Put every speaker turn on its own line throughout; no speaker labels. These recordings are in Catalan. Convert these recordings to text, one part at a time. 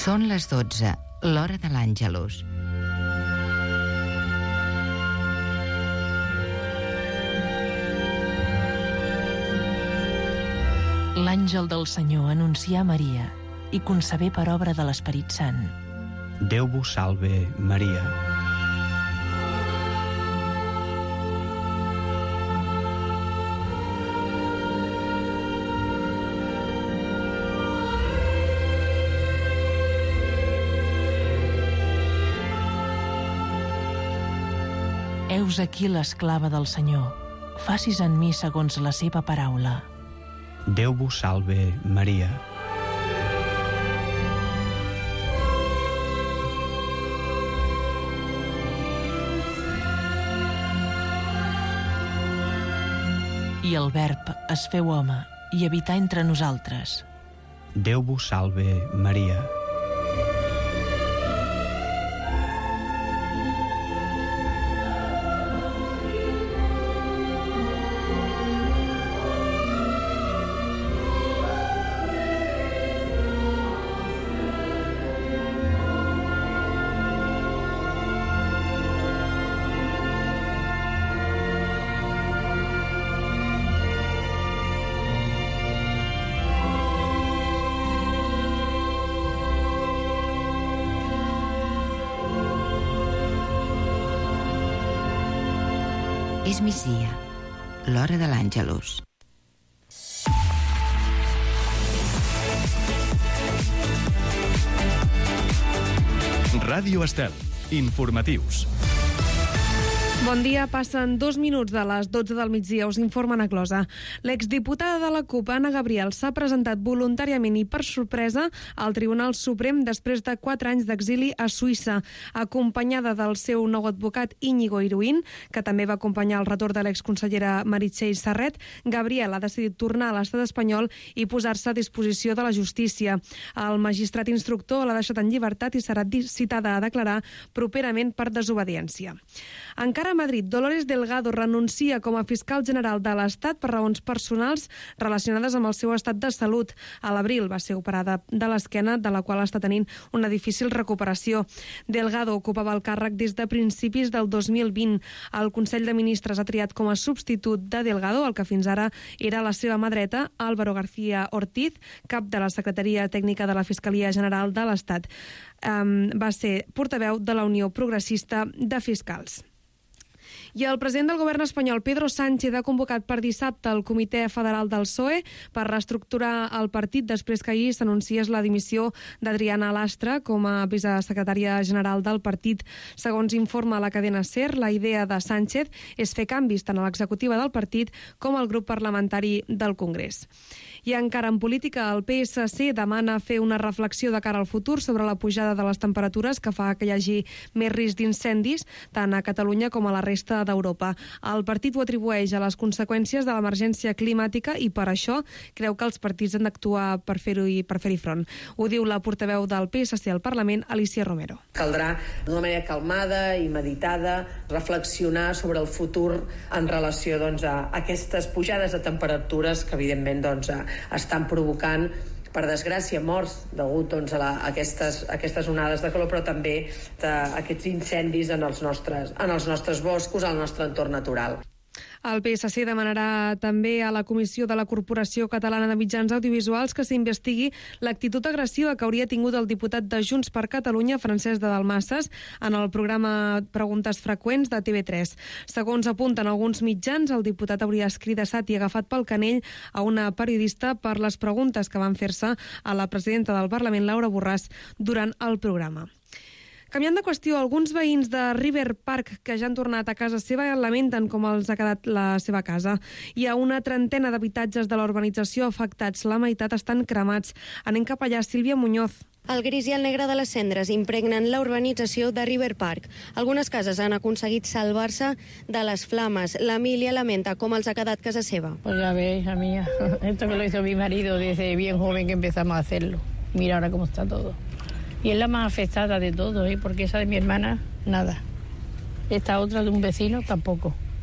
Són les 12, l'hora de l'Àngelus.
L'àngel del Senyor anuncià a Maria i concebé per obra de l'Esperit Sant.
Déu vos salve, Maria.
Heus aquí l'esclava del Senyor. Facis en mi segons la seva paraula.
Déu vos salve, Maria.
I el Verb es feu home i habità entre nosaltres.
Déu vos salve, Maria.
És migdia, l'hora de l'Àngelus.
Ràdio Estel. Informatius.
Bon dia, passen 2 minuts de les 12 del migdia, us informa Ana Closa. L'exdiputada de la CUP, Anna Gabriel, s'ha presentat voluntàriament i per sorpresa al Tribunal Suprem després de 4 anys d'exili a Suïssa, acompanyada del seu nou advocat Íñigo Iruín, que també va acompanyar el retorn de l'exconsellera Meritxell Serret. Gabriel ha decidit tornar a l'estat espanyol i posar-se a disposició de la justícia. El magistrat instructor l'ha deixat en llibertat i serà citada a declarar properament per desobediència. Encara a Madrid, Dolores Delgado renuncia com a fiscal general de l'Estat per raons personals relacionades amb el seu estat de salut. A l'abril va ser operada de l'esquena, de la qual està tenint una difícil recuperació. Delgado ocupava el càrrec des de principis del 2020. El Consell de Ministres ha triat com a substitut de Delgado, el que fins ara era la seva mà dreta, Álvaro García Ortiz, cap de la Secretaria Tècnica de la Fiscalia General de l'Estat. Va ser portaveu de la Unió Progressista de Fiscals. I el president del govern espanyol, Pedro Sánchez, ha convocat per dissabte el Comitè Federal del PSOE per reestructurar el partit després que ahir s'anunciés la dimissió d'Adriana Lastra com a vicesecretària general del partit. Segons informa la cadena SER, la idea de Sánchez és fer canvis tant a l'executiva del partit com al grup parlamentari del Congrés. I encara en política, el PSC demana fer una reflexió de cara al futur sobre la pujada de les temperatures que fa que hi hagi més risc d'incendis tant a Catalunya com a la resta d'Europa. El partit ho atribueix a les conseqüències de l'emergència climàtica i per això creu que els partits han d'actuar per fer-hi front. Ho diu la portaveu del PSC al Parlament, Alicia Romero.
Caldrà d'una manera calmada i meditada reflexionar sobre el futur en relació a aquestes pujades de temperatures que evidentment estan provocant, per desgràcia, morts degut a aquestes onades de calor, però també aquests incendis en els nostres boscos, al nostre entorn natural.
El PSC demanarà també a la Comissió de la Corporació Catalana de Mitjans Audiovisuals que s'investigui l'actitud agressiva que hauria tingut el diputat de Junts per Catalunya, Francesc de Dalmases, en el programa Preguntes Freqüents de TV3. Segons apunten alguns mitjans, el diputat hauria escridassat i agafat pel canell a una periodista per les preguntes que van fer-se a la presidenta del Parlament, Laura Borràs, durant el programa. Canviant de qüestió, alguns veïns de River Park que ja han tornat a casa seva lamenten com els ha quedat la seva casa. Hi ha una trentena d'habitatges de la urbanització afectats, la meitat estan cremats. Anem cap allà, Sílvia Muñoz.
El gris i el negre de les cendres impregnen la urbanització de River Park. Algunes cases han aconseguit salvar-se de les flames. L'Emília lamenta com els ha quedat casa seva.
Pues ya ves, hija mía, esto que lo hizo mi marido desde bien joven que empezamos a hacerlo. Mira ahora cómo está todo. Y es la más afectada de todo, porque esa de mi hermana, nada. Esta otra de un vecino, tampoco.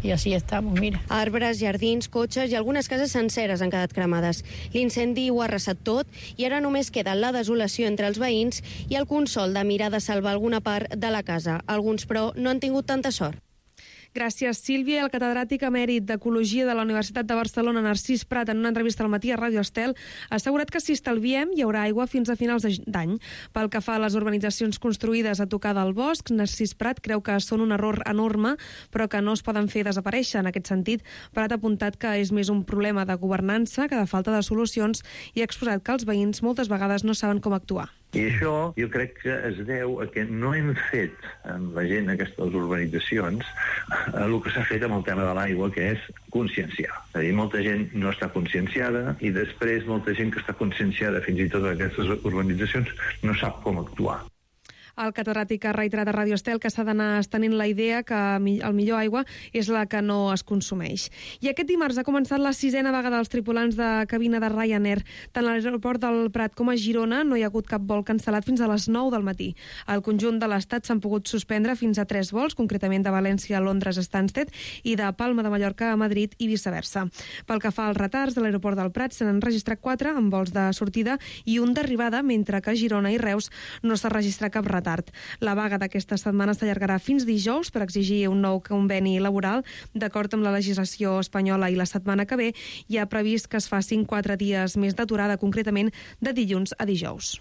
Y así estamos, mira.
Arbres, jardins, cotxes i algunes cases senceres han quedat cremades. L'incendi ho ha arrasat tot i ara només queda la desolació entre els veïns i el consol de mirar de salvar alguna part de la casa. Alguns, però, no han tingut tanta sort.
Gràcies, Sílvia. El catedràtic emèrit d'Ecologia de la Universitat de Barcelona, Narcís Prat, en una entrevista al matí a Ràdio Estel, ha assegurat que si estalviem hi haurà aigua fins a finals d'any. Pel que fa a les urbanitzacions construïdes a tocar del bosc, Narcís Prat creu que són un error enorme, però que no es poden fer desaparèixer. En aquest sentit, Prat ha apuntat que és més un problema de governança que de falta de solucions i ha exposat que els veïns moltes vegades no saben com actuar.
I això jo crec que es deu a que no hem fet amb la gent aquestes urbanitzacions el que s'ha fet amb el tema de l'aigua, que és conscienciar. És a dir, molta gent no està conscienciada i després molta gent que està conscienciada fins i tot en aquestes urbanitzacions no sap com actuar.
El catedràtic ha reiterat a Ràdio Estel que s'ha d'anar estenent la idea que el millor aigua és la que no es consumeix. I aquest dimarts ha començat la 6a vaga dels tripulants de cabina de Ryanair. Tant a l'aeroport del Prat com a Girona no hi ha hagut cap vol cancel·lat fins a les 9 del matí. Al conjunt de l'Estat s'han pogut suspendre fins a 3 vols, concretament de València a Londres a Stansted i de Palma de Mallorca a Madrid i viceversa. Pel que fa als retards, de l'aeroport del Prat se n'han registrat 4 amb vols de sortida i un d'arribada, mentre que a Girona i Reus no s'ha registrat cap retard. La vaga d'aquesta setmana s'allargarà fins dijous per exigir un nou conveni laboral. D'acord amb la legislació espanyola, i la setmana que ve hi ha previst que es facin 4 dies més d'aturada, concretament de dilluns a dijous.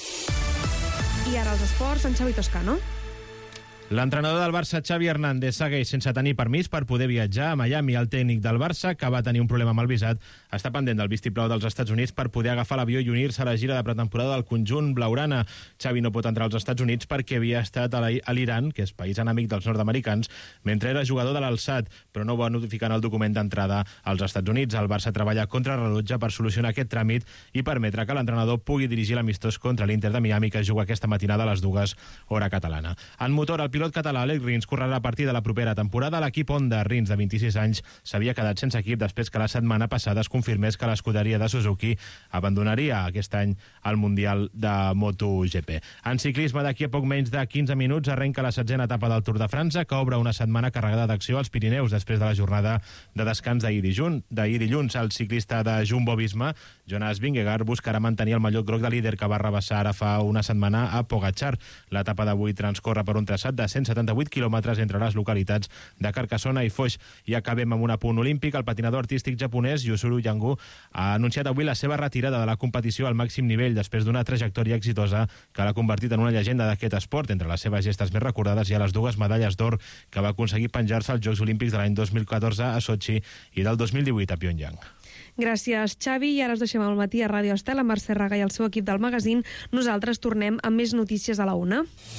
I ara els esports, en Xavi Toscano.
L'entrenador del Barça, Xavi Hernández, segueix sense tenir permís per poder viatjar a Miami. El tècnic del Barça, que va tenir un problema amb el visat, està pendent del vistiplau dels Estats Units per poder agafar l'avió i unir-se a la gira de pretemporada del conjunt blaugrana. Xavi no pot entrar als Estats Units perquè havia estat a l'Iran, que és país enemic dels nord-americans, mentre era jugador de l'Al-Sadd, però no va notificar en el document d'entrada als Estats Units. El Barça treballa contra rellotge per solucionar aquest tràmit i permetre que l'entrenador pugui dirigir l'amistós contra l'Inter de Miami, que juga aquesta matinada a les 2 hora catalana. En motor, el pilot català Alex Rins correrà a partir de la propera temporada. L'equip Honda, Rins, de 26 anys, s'havia quedat sense equip després que la setmana passada es confirmés que l'escuderia de Suzuki abandonaria aquest any el Mundial de MotoGP. En ciclisme, d'aquí a poc menys de 15 minuts arrenca la 7a etapa del Tour de França, que obre una setmana carregada d'acció als Pirineus després de la jornada de descans d'ahir dilluns. El ciclista de Jumbo-Visma, Jonas Vingegaard, buscarà mantenir el mallot groc de líder que va rebassar ara fa una setmana a Pogačar. L'etapa d'avui transcorre per un traçat de 178 quilòmetres entre les localitats de Carcassona i Foix. I acabem amb un apunt olímpic. El patinador artístic japonès Yuzuru Yangu ha anunciat avui la seva retirada de la competició al màxim nivell després d'una trajectòria exitosa que l'ha convertit en una llegenda d'aquest esport. Entre les seves gestes més recordades hi ha les 2 medalles d'or que va aconseguir penjar-se als Jocs Olímpics de l'any 2014 a Sochi i del 2018 a Pyongyang.
Gràcies, Xavi. I ara us deixem al matí a Ràdio Estel amb Mercè Raga i el seu equip del magazín. Nosaltres tornem amb més notícies a la 1.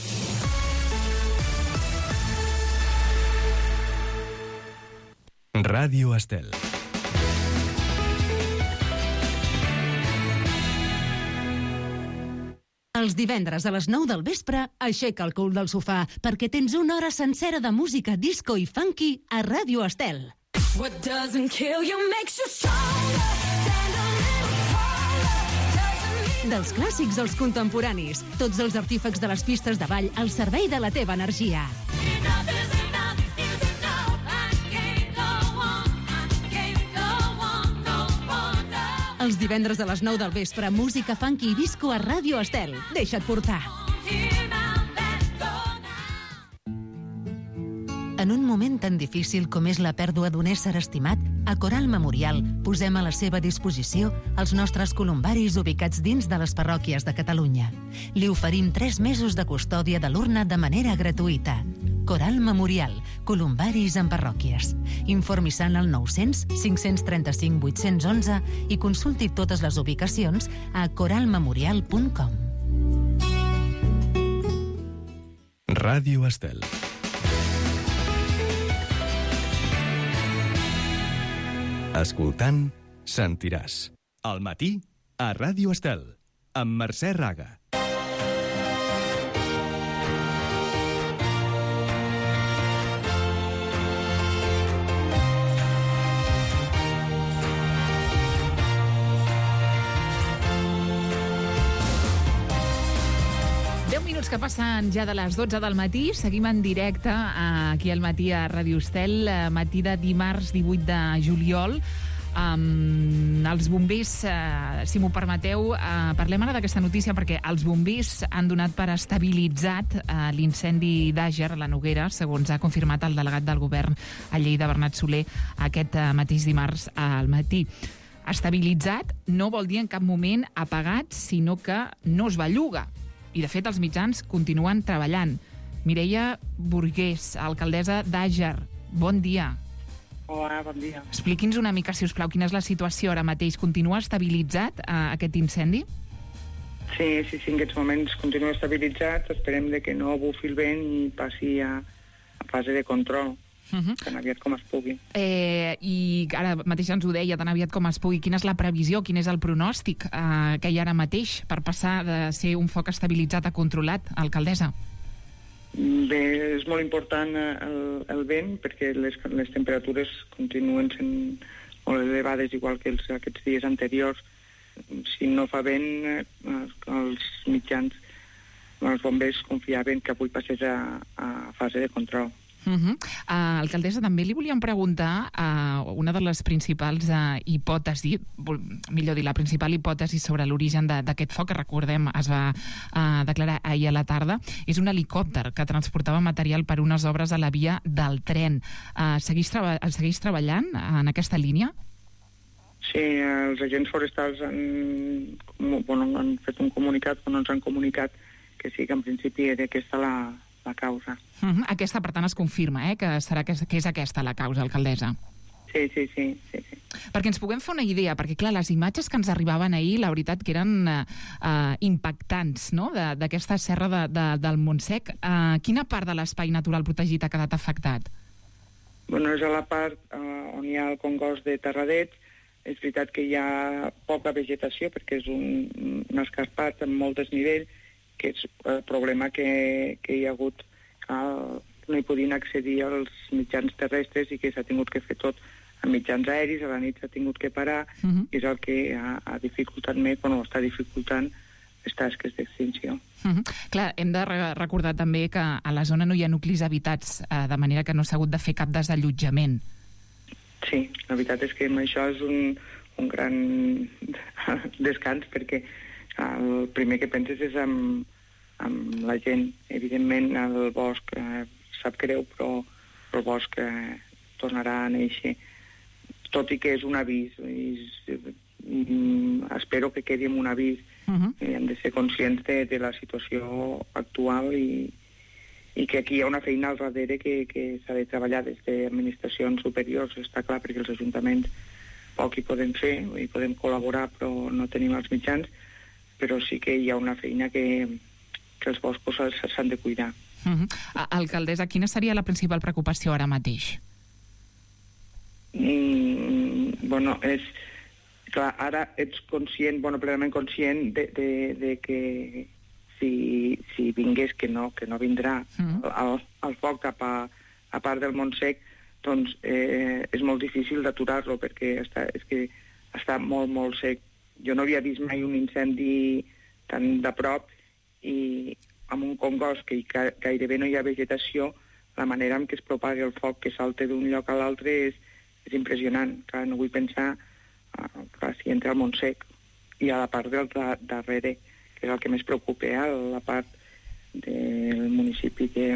Ràdio Estel.
Els divendres a les 9 del vespre, aixeca el cul del sofà, perquè tens una hora sencera de música disco i funky a Ràdio Estel. What doesn't kill you makes you stronger. Dels clàssics als contemporanis, tots els artífecs de les pistes de ball al servei de la teva energia. Els divendres a les 9 del vespre, música funky i disco a Ràdio Estel. Deixa't portar. En un moment tan difícil com és la pèrdua d'un ésser estimat, a Coral Memorial posem a la seva disposició els nostres columbaris ubicats dins de les parròquies de Catalunya. Li oferim 3 mesos de custòdia de l'urna de manera gratuïta. Coral Memorial, columbaris en parròquies. Informi-se al 900 535 811 i consulti totes les ubicacions a coralmemorial.com.
Ràdio Estel. Escoltant, sentiràs. Al matí, a Ràdio Estel, amb Mercè Raga.
10 minuts que passen ja de les 12 del matí. Seguim en directe aquí al matí a Ràdio Estel, matí de dimarts 18 de juliol. Els bombers, si m'ho permeteu, parlem ara d'aquesta notícia perquè els bombers han donat per estabilitzat l'incendi d'Àger a la Noguera, segons ha confirmat el delegat del govern a Lleida, Bernat Soler, aquest mateix dimarts al matí. Estabilitzat no vol dir en cap moment apagat, sinó que no es belluga. I, de fet, els mitjans continuen treballant. Mireia Burgués, alcaldessa d'Àger, bon dia.
Hola, bon dia.
Expliqui'ns una mica, si us plau, quina és la situació ara mateix. Continua estabilitzat aquest incendi?
Sí, en aquests moments continua estabilitzat. Esperem que no bufi el vent i passi a fase de control, tan aviat com es pugui.
I ara mateix ens ho deia, tan aviat com es pugui. Quina és la previsió, quin és el pronòstic que hi ha ara mateix per passar de ser un foc estabilitzat a controlat, alcaldessa?
Bé, és molt important el vent perquè les temperatures continuen sent molt elevades, igual que aquests dies anteriors. Si no fa vent, els mitjans, els bombers confiaven que avui passés a fase de control.
Alcaldessa, també li volíem preguntar una de les principals hipòtesis, millor dir, la principal hipòtesi sobre l'origen d'aquest foc, que recordem es va declarar ahir a la tarda, és un helicòpter que transportava material per unes obres a la via del tren. Segueix treballant en aquesta línia?
Sí, els agents forestals han fet un comunicat, però no ens han comunicat que sí, que en principi era aquesta la causa.
Aquesta, per tant, es confirma, que és aquesta la causa, alcaldessa?
Sí.
Perquè ens puguem fer una idea, perquè, clar, les imatges que ens arribaven ahir, la veritat que eren impactants, no?, d'aquesta serra del Montsec. Quina part de l'espai natural protegit ha quedat afectat?
Bueno, és a la part on hi ha el congost de Terradets. És veritat que hi ha poca vegetació, perquè és un escarpat amb molt desnivell, que és el problema que hi ha hagut. No hi podien accedir als mitjans terrestres i que s'ha tingut que fer tot amb mitjans aeris, a la nit s'ha tingut que parar, i és el que ha dificultat més, està dificultant les tasques d'extinció.
Clar, hem de recordar també que a la zona no hi ha nuclis habitats, de manera que no s'ha hagut de fer cap desallotjament.
Sí, la veritat és que això és un gran descans, perquè el primer que penses és amb la gent. Evidentment, el bosc sap greu, però el bosc tornarà a néixer. Tot i que és un avís. Espero que quedi amb un avís. Hem de ser conscients de la situació actual i que aquí hi ha una feina al darrere que s'ha de treballar des d'administracions superiors, està clar, perquè els ajuntaments poc hi podem fer, hi podem col·laborar, però no tenim els mitjans, però sí que hi ha una feina que els boscos s'han de cuidar.
Alcaldessa, quina seria la principal preocupació ara mateix?
És clar, ara ets conscient, plenament conscient de que si vingués, que no vindrà el foc cap a part del Montsec, doncs és molt difícil d'aturar-lo, perquè està molt, molt sec. Jo no havia vist mai un incendi tan de prop i amb un congost que gairebé no hi ha vegetació, la manera en què es propaga el foc, que salta d'un lloc a l'altre, és impressionant. Clar, no vull pensar si entra al Montsec i a la part del darrere, que és el que més preocupa, la part del municipi de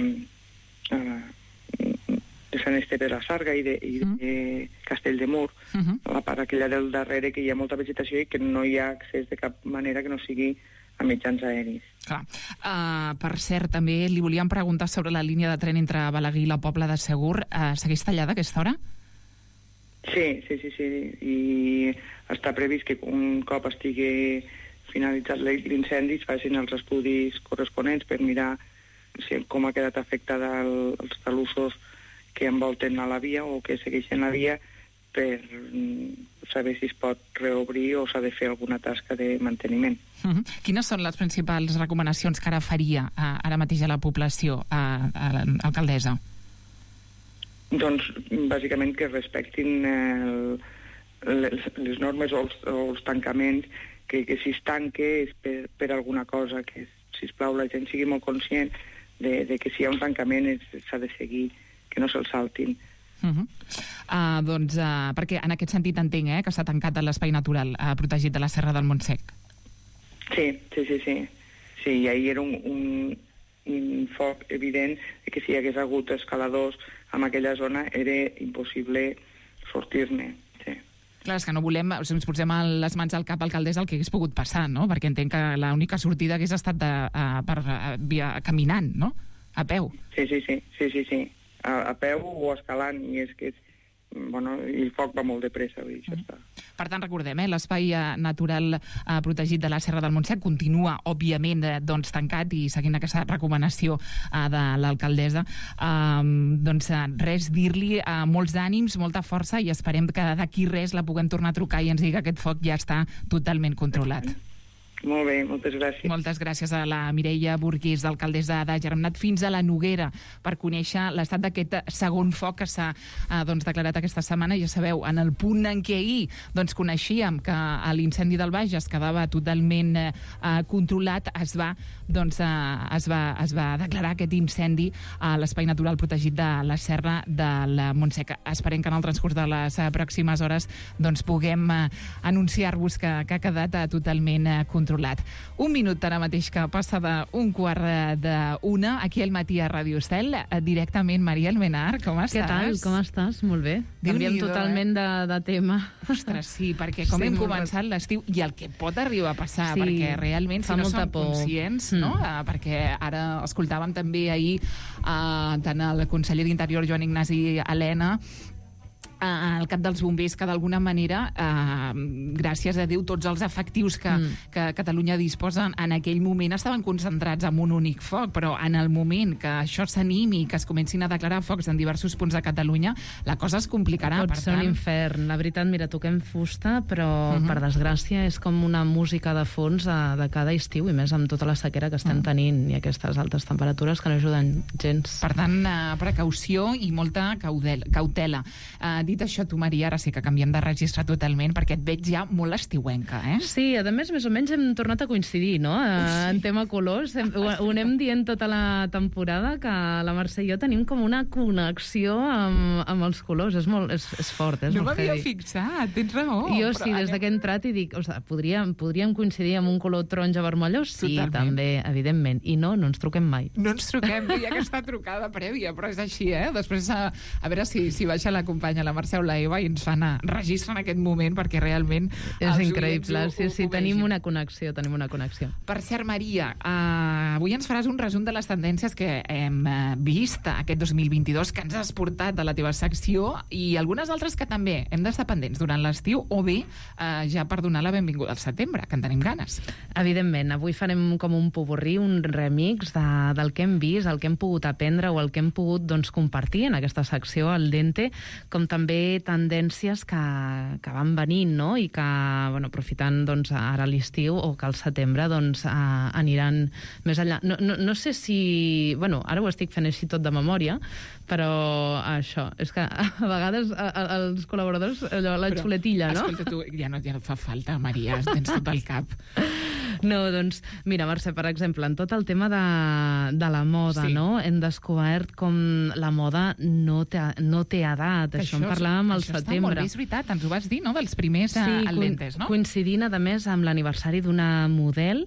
Sant Esteve de la Sarga i de Castell de Mur, la part aquella del darrere, que hi ha molta vegetació i que no hi ha accés de cap manera que no sigui a mitjans aeris.
Clar. Per cert, també li volíem preguntar sobre la línia de tren entre Balaguer i la Pobla de Segur. Segueix tallada a aquesta hora?
Sí. I està previst que un cop estigui finalitzat l'incendi es facin els estudis corresponents per mirar com ha quedat afectada els talussos que envolten a la via o que segueixen la via, per saber si es pot reobrir o s'ha de fer alguna tasca de manteniment.
Quines són les principals recomanacions que ara faria ara mateix a la població, alcaldessa?
Doncs, bàsicament, que respectin les normes o els tancaments, que si es tanca és per alguna cosa, que sisplau, la gent sigui molt conscient de que si hi ha un tancament s'ha de seguir, que no se'l saltin.
Perquè en aquest sentit entenc que s'ha tancat l'espai natural protegit de la Serra del Montsec.
Sí, i ahir era un foc evident que si hi hagués hagut escaladors en aquella zona era impossible sortir-ne. Sí.
Clar, és que no volem, o sigui, ens posem les mans al cap, alcaldessa, el que hagués pogut passar, no? Perquè entenc que l'única sortida hagués estat caminant, no? A peu.
Sí. A peu o escalant, i és que i el foc va molt de pressa, vull dir, això està.
Per tant, recordem, l'espai natural protegit de la Serra del Montsec continua, òbviament, tancat i seguint aquesta recomanació de l'alcaldessa. Res, dir-li molts ànims, molta força, i esperem que d'aquí res la puguem tornar a trucar i ens digui que aquest foc ja està totalment controlat.
Molt bé, moltes gràcies.
Moltes gràcies a la Mireia Burgués, alcaldessa d'Àger. Hem anat fins a la Noguera per conèixer l'estat d'aquest segon foc que s'ha declarat aquesta setmana. Ja sabeu, en el punt en què ahir coneixíem que l'incendi del Bages quedava totalment controlat, es va declarar aquest incendi a l'espai natural protegit de la Serra del Montsec. Esperem que en el transcurs de les pròximes hores puguem anunciar-vos que ha quedat totalment controlat. Un minut ara mateix que passa d'un 12:45 aquí al matí a Ràdio Estel. Directament, Maria Almenar, com estàs?
Què tal? Com estàs? Molt bé. Canviem totalment de tema.
Ostres, sí, perquè com hem començat l'estiu i el que pot arribar a passar, perquè realment si no som conscients, no? Perquè ara escoltàvem també ahir tant el conseller d'Interior, Joan Ignasi Elena, al cap dels bombers, que d'alguna manera, gràcies a Déu, tots els efectius que Catalunya disposa en aquell moment estaven concentrats en un únic foc, però en el moment que això s'animi i que es comencin a declarar focs en diversos punts de Catalunya, la cosa es complicarà.
Pot ser un infern. La veritat, mira, toquem fusta, però per desgràcia és com una música de fons de cada estiu, i més amb tota la sequera que estem tenint i aquestes altes temperatures que no ajuden gens.
Per tant, precaució i molta cautela. Dit això, tu, Maria, ara sí que canviem de registre totalment, perquè et veig ja molt estiuenca,
Sí, a més o menys hem tornat a coincidir, no?, en tema colors. Ho anem dient tota la temporada, que la Mercè i jo tenim com una connexió amb els colors. És fort, és
molt heavy. No m'havia fixat, tens raó.
Jo sí, des que he entrat i dic, podríem coincidir amb un color taronja vermellós? Sí, també, evidentment. I no ens truquem mai.
No ens truquem, hi ha aquesta trucada prèvia, però és així, Després, a veure si baixa la companya, la Mercè o la Eva, i ens fan registre en aquest moment, perquè realment
és increïble. Sí, tenim una connexió.
Per cert, Maria, avui ens faràs un resum de les tendències que hem vist aquest 2022, que ens has portat de la teva secció, i algunes altres que també hem d'estar pendents durant l'estiu, o bé ja per donar la benvinguda al setembre, que en tenim ganes.
Evidentment, avui farem com un popurrí, un remix del que hem vist, el que hem pogut aprendre o el que hem pogut compartir en aquesta secció al Dente, com també tendències que van venint, no?, i que, aprofitant ara l'estiu o que al setembre aniran més enllà. No sé si... Ara ho estic fent així tot de memòria, però això, és que a vegades els col·laboradors, la xuletilla, no?
Escolta, tu, ja no fa falta, Maria, tens tot el cap.
No, mira, Mercè, per exemple, en tot el tema de la moda, no?, hem descobert com la moda no té edat. Això en parlàvem al setembre.
Està molt bé, és veritat, ens ho vas dir, no?, dels primers lentes, no?
Coincidint, a més, amb l'aniversari d'una model.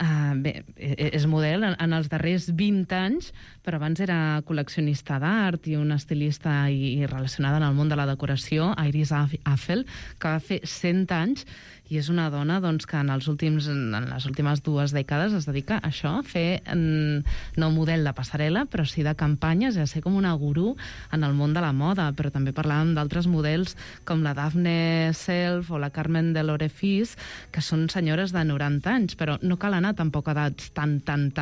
És model en els darrers 20 anys, però abans era col·leccionista d'art i una estilista i relacionada en el món de la decoració, Iris Affel, que va fer 100 anys, i és una dona que en les últimes 2 dècades es dedica a això, a fer no model de passarel·la, però sí de campanyes, i a ser com una gurú en el món de la moda. Però també parlàvem d'altres models com la Daphne Self o la Carmen de Lorefis, que són senyores de 90 anys, però no cal anar tampoc a edats tan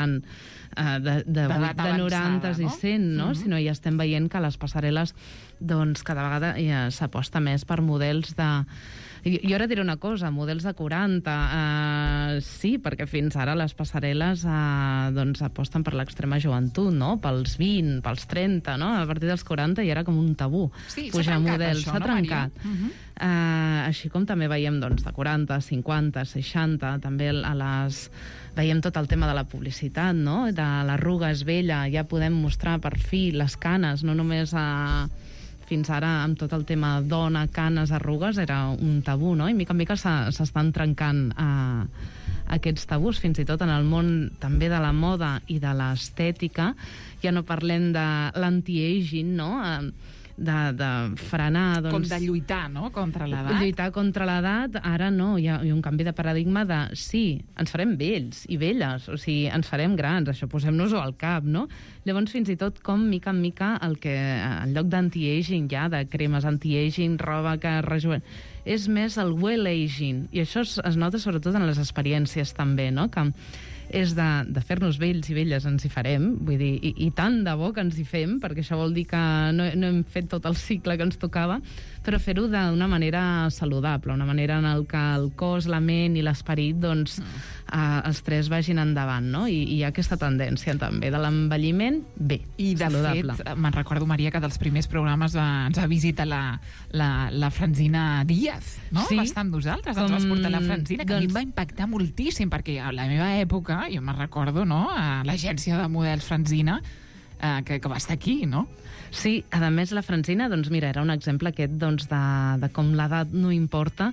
de 90 i 100, no? Sinó ja estem veient que les passarel·les cada vegada s'aposta més per models Jo ara diré una cosa, models de 40, sí, perquè fins ara les passarel·les doncs aposten per l'extrema joventut, no? Pels 20, pels 30, no? A partir dels 40 ja era com un tabú.
Sí, s'ha trencat
models.
això,
s'ha
no,
trencat.
Maria?
Així com també veiem doncs, de 40, 50, 60, també veiem tot el tema de la publicitat, no? De l'arruga és vella, ja podem mostrar per fi les canes, no només fins ara amb tot el tema dona, canes, arrugues, era un tabú, no? I mica en mica s'estan trencant aquests tabús, fins i tot en el món també de la moda i de l'estètica. Ja no parlem de l'anti-aging, no? De frenar... Doncs,
com de lluitar, no?, contra l'edat.
Lluitar contra l'edat, ara no, hi ha un canvi de paradigma de sí, ens farem vells i velles, o sigui, ens farem grans, això posem-nos-ho al cap, no? Llavors, fins i tot, com mica en mica, en lloc d'anti-aging ja, de cremes anti-aging, roba que rejuven, és més el well-aging, i això es nota sobretot en les experiències també, no?, que és de fer-nos vells i velles, ens hi farem, vull dir, i tant de bo que ens hi fem, perquè això vol dir que no hem fet tot el cicle que ens tocava, però fer-ho d'una manera saludable, una manera en què el cos, la ment i l'esperit, doncs, els tres vagin endavant, no? I hi ha aquesta tendència també de l'envelliment, bé,
i de
saludable.
fet, me'n recordo, Maria, que dels primers programes ens va visitar la Francina Díaz, no?
Sí.
Va estar amb nosaltres, ens vas portar la Francina, que a mi em va impactar moltíssim, perquè a la meva època, jo me'n recordo, no?, a l'agència de models Francina, que va estar aquí, no?
Sí, a més la Francina, doncs mira, era un exemple aquest doncs, de com l'edat no importa.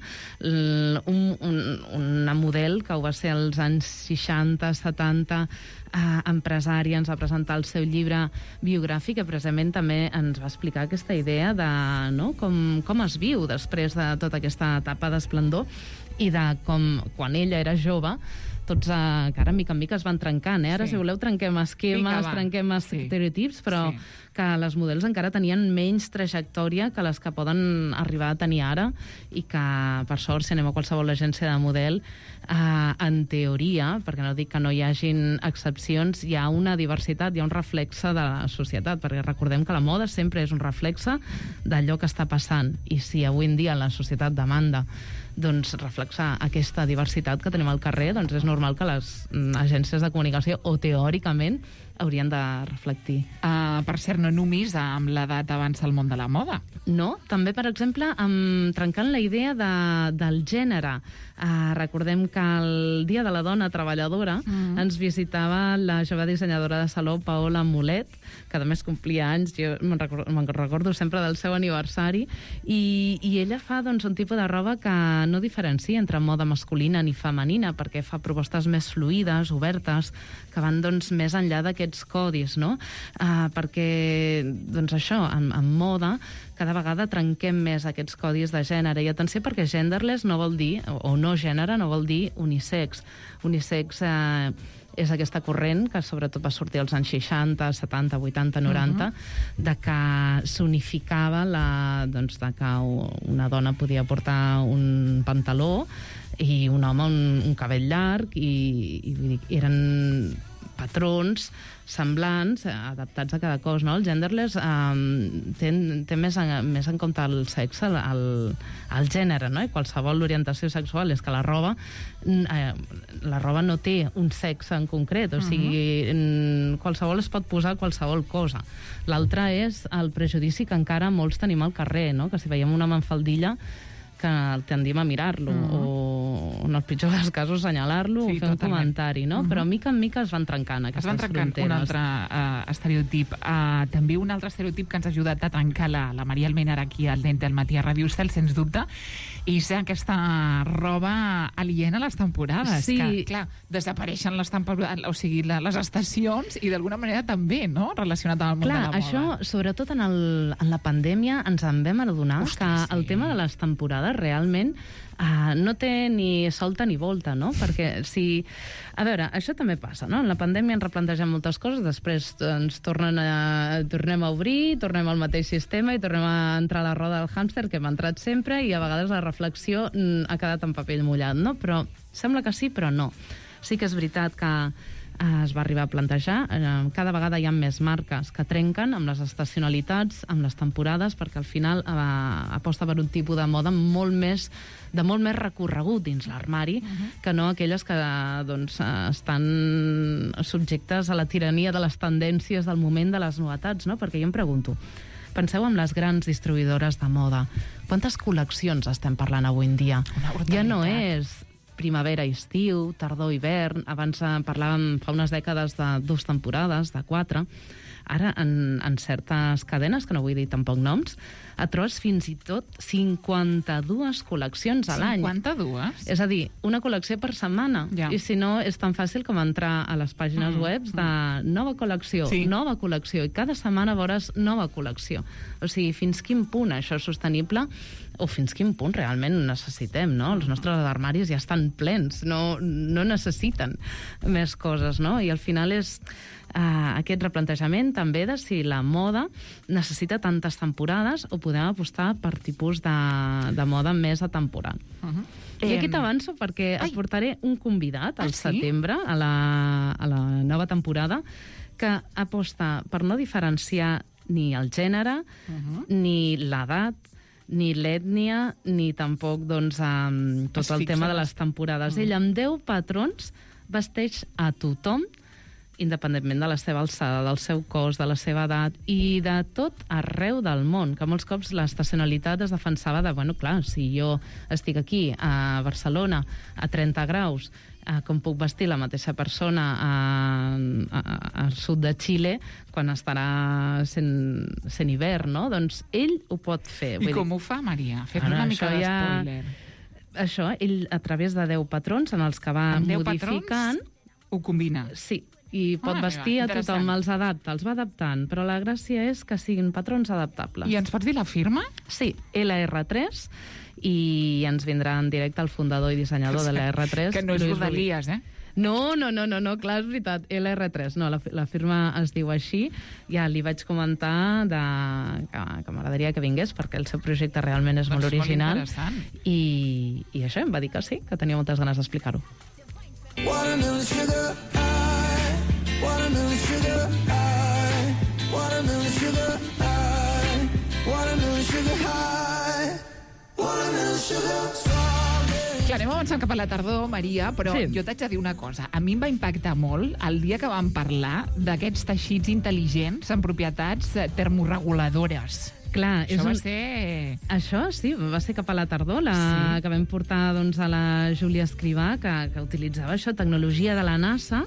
Una model que ho va ser als anys 60, 70, empresària, ens va presentar el seu llibre biogràfic, que precisament també ens va explicar aquesta idea de com es viu després de tota aquesta etapa d'esplendor i de com, quan ella era jove, tots que ara mica en mica es van trencant, Ara, si voleu, trenquem esquemes, trenquem estereotips, però que les models encara tenien menys trajectòria que les que poden arribar a tenir ara, i que, per sort, si anem a qualsevol agència de model, en teoria, perquè no dic que no hi hagin excepcions, hi ha una diversitat, hi ha un reflexe de la societat, perquè recordem que la moda sempre és un reflexe d'allò que està passant, i si avui en dia la societat demanda doncs reflexar aquesta diversitat que tenim al carrer, doncs és normal que les agències de comunicació, o teòricament, haurien de reflectir.
Per cert, no només amb l'edat avança el món de la moda.
No, també, per exemple, trencant la idea del gènere. Recordem que el Dia de la Dona Treballadora ens visitava la jove dissenyadora de saló Paola Mulet, que a més complia anys, jo me'n recordo sempre del seu aniversari, i ella fa doncs, un tipus de roba que no diferencia entre moda masculina ni femenina, perquè fa propostes més fluides, obertes, que van doncs, més enllà d'aquests codis, no? Perquè, doncs això, en moda, cada vegada trenquem més aquests codis de gènere. I atenció, perquè genderless no vol dir, o no gènere, no vol dir unisex. Unisex és aquesta corrent que sobretot va sortir als anys 60, 70, 80, 90, de que s'unificava doncs, de que una dona podia portar un pantaló i un home un cabell llarg, i eren patrons semblants, adaptats a cada cos, no? El genderless té més en compte el sexe, el gènere, no? I qualsevol orientació sexual és que la roba no té un sexe en concret, o sigui, qualsevol es pot posar qualsevol cosa. L'altre és el prejudici que encara molts tenim al carrer, no? Que si veiem un home en faldilla, que tendim a mirar-lo, o en el pitjor dels casos assenyalar-lo, o fer un comentari, no? Però mica en mica es van trencant aquestes fronteres.
Es van trencant un altre estereotip. També un altre estereotip que ens ha ajudat a trencar la Maria Almenar aquí al Dente al matí a Ràdio Estel, sens dubte, és aquesta roba aliena a les temporades.
Sí.
Que, clar, desapareixen les temporades, o sigui, les estacions, i d'alguna manera també, no?, relacionat amb el món de la moda.
Això, sobretot en la pandèmia, ens en vam adonar que el tema de les temporades realment no té ni solta ni volta, no? Perquè si... A veure, això també passa, no? En la pandèmia ens replantegem moltes coses, després ens tornem a obrir, tornem al mateix sistema i tornem a entrar a la roda del hàmster que hem entrat sempre, i a vegades la reflexió ha quedat en paper mullat, no? Però sembla que sí, però no. Sí que és veritat que es va arribar a plantejar. Cada vegada hi ha més marques que trenquen amb les estacionalitats, amb les temporades, perquè al final aposta per un tipus de moda de molt més recorregut dins l'armari, que no aquelles que estan subjectes a la tirania de les tendències del moment, de les novetats, no? Perquè jo em pregunto, penseu en les grans distribuïdores de moda. Quantes col·leccions estem parlant avui en dia? Ja no és primavera-estiu, tardor-hivern. Abans parlàvem fa unes dècades de 2 temporades, de 4. Ara, en certes cadenes, que no vull dir tampoc noms, et trobes fins i tot 52 col·leccions a l'any.
52?
És a dir, una col·lecció per setmana. Ja. I si no, és tan fàcil com entrar a les pàgines web de nova col·lecció, nova col·lecció, i cada setmana veuràs nova col·lecció. O sigui, fins quin punt això és sostenible o fins quin punt realment necessitem, no? Els nostres armaris ja estan plens, no necessiten més coses, no? I al final és aquest replantejament també de si la moda necessita tantes temporades o podem apostar per tipus de moda més atemporal. I aquí t'avanço perquè et portaré un convidat al setembre, a la nova temporada, que aposta per no diferenciar ni el gènere, ni l'edat, ni l'ètnia, ni tampoc tot el tema de les temporades. Ell, amb 10 patrons, vesteix a tothom, independentment de la seva alçada, del seu cos, de la seva edat, i de tot arreu del món, que molts cops l'estacionalitat es defensava de, bueno, clar, si jo estic aquí, a Barcelona, a 30 graus, com puc vestir la mateixa persona al sud de Xile quan estarà sent hivern, no? Doncs ell ho pot fer.
I com ho fa, Maria? Fem una mica d'espoiler.
Això, ell, a través de 10 patrons en els que va modificant...
Ho combina?
Sí, i pot vestir a tothom, els adapta, els va adaptant, però la gràcia és que siguin patrons adaptables.
I ens pots dir la firma?
Sí, LR3, i ens vindrà en directe el fundador i dissenyador de la R3.
Que no és Rodalies, eh?
No, clar, és veritat, LR3, no, la firma es diu així. Ja li vaig comentar que m'agradaria que vingués, perquè el seu projecte realment és molt original. I això, em va dir que sí, que tenia moltes ganes d'explicar-ho.
Watermelon sugar high, watermelon sugar high, watermelon sugar high, watermelon sugar high, watermelon sugar strawberry.
Clar, anem avançant cap a la tardor, Maria, però jo t'haig de dir una cosa. A mi em va impactar molt el dia que vam parlar d'aquests teixits intel·ligents amb propietats termorreguladores.
Clar,
això
va ser cap a la tardor, que vam portar a la Júlia Escrivà, que utilitzava això, tecnologia de la NASA,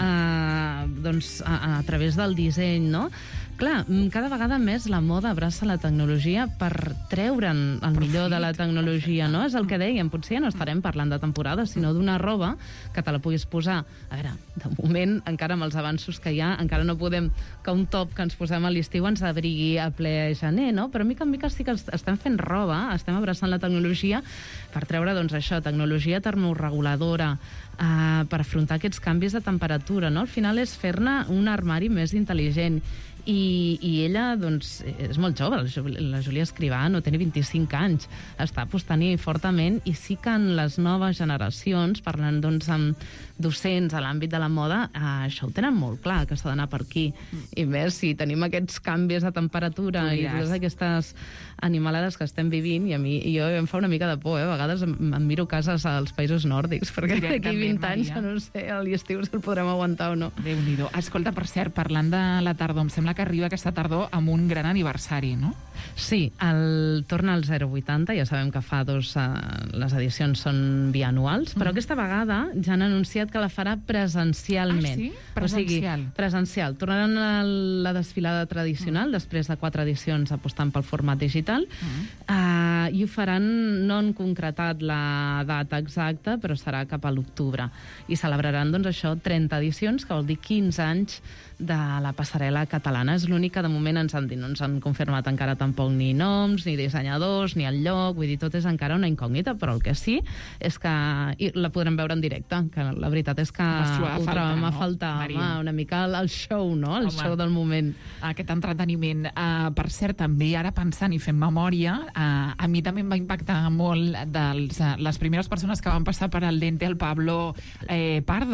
a través del disseny, no? Clar, cada vegada més la moda abraça la tecnologia per treure'n el millor de la tecnologia, no? És el que dèiem, potser ja no estarem parlant de temporada, sinó d'una roba que te la puguis posar. A veure, de moment, encara amb els avanços que hi ha, encara no podem que un top que ens posem a l'estiu ens abrigui a ple gener, no? Però mica en mica sí que estem fent roba, estem abraçant la tecnologia per treure, això, tecnologia termorreguladora, per afrontar aquests canvis de temperatura, no? Al final és fer-ne un armari més intel·ligent. I ella, és molt jove, la Júlia Escrivà no té ni 25 anys, està apostant-hi fortament, i sí que en les noves generacions, parlant amb docents a l'àmbit de la moda, això ho tenen molt clar, que s'ha d'anar per aquí. I més, si tenim aquests canvis de temperatura i totes aquestes animalades que estem vivint, i jo em fa una mica de por, a vegades em miro cases als països nòrdics, perquè d'aquí 20 anys, no sé, a l'estiu se'l podrem aguantar o no.
Déu-n'hi-do. Escolta, per cert, parlant de la tardor, em sembla que arriba aquesta tardor amb un gran aniversari, no?
Sí, torna al 080, ja sabem que les edicions són bianuals, però aquesta vegada ja han anunciat que la farà presencialment.
Ah, sí? Presencial.
Presencial. Tornaran a la desfilada tradicional, després de 4 edicions apostant pel format digital, i ho faran, no han concretat la data exacta, però serà cap a l'octubre. I celebraran, 30 edicions, que vol dir 15 anys de la passarel·la catalana. És l'únic que de moment ens han dit, no ens han confirmat encara tampoc ni noms, ni dissenyadors, ni el lloc, vull dir, tot és encara una incògnita, però el que sí és que la podrem veure en directe, que la veritat és que ho trobem a faltar, una mica el show, no? El show del moment.
Aquest entreteniment. Per cert, també ara pensant i fent memòria, a mi també em va impactar molt les primeres persones que van passar per al Dente, el Pablo Pardo.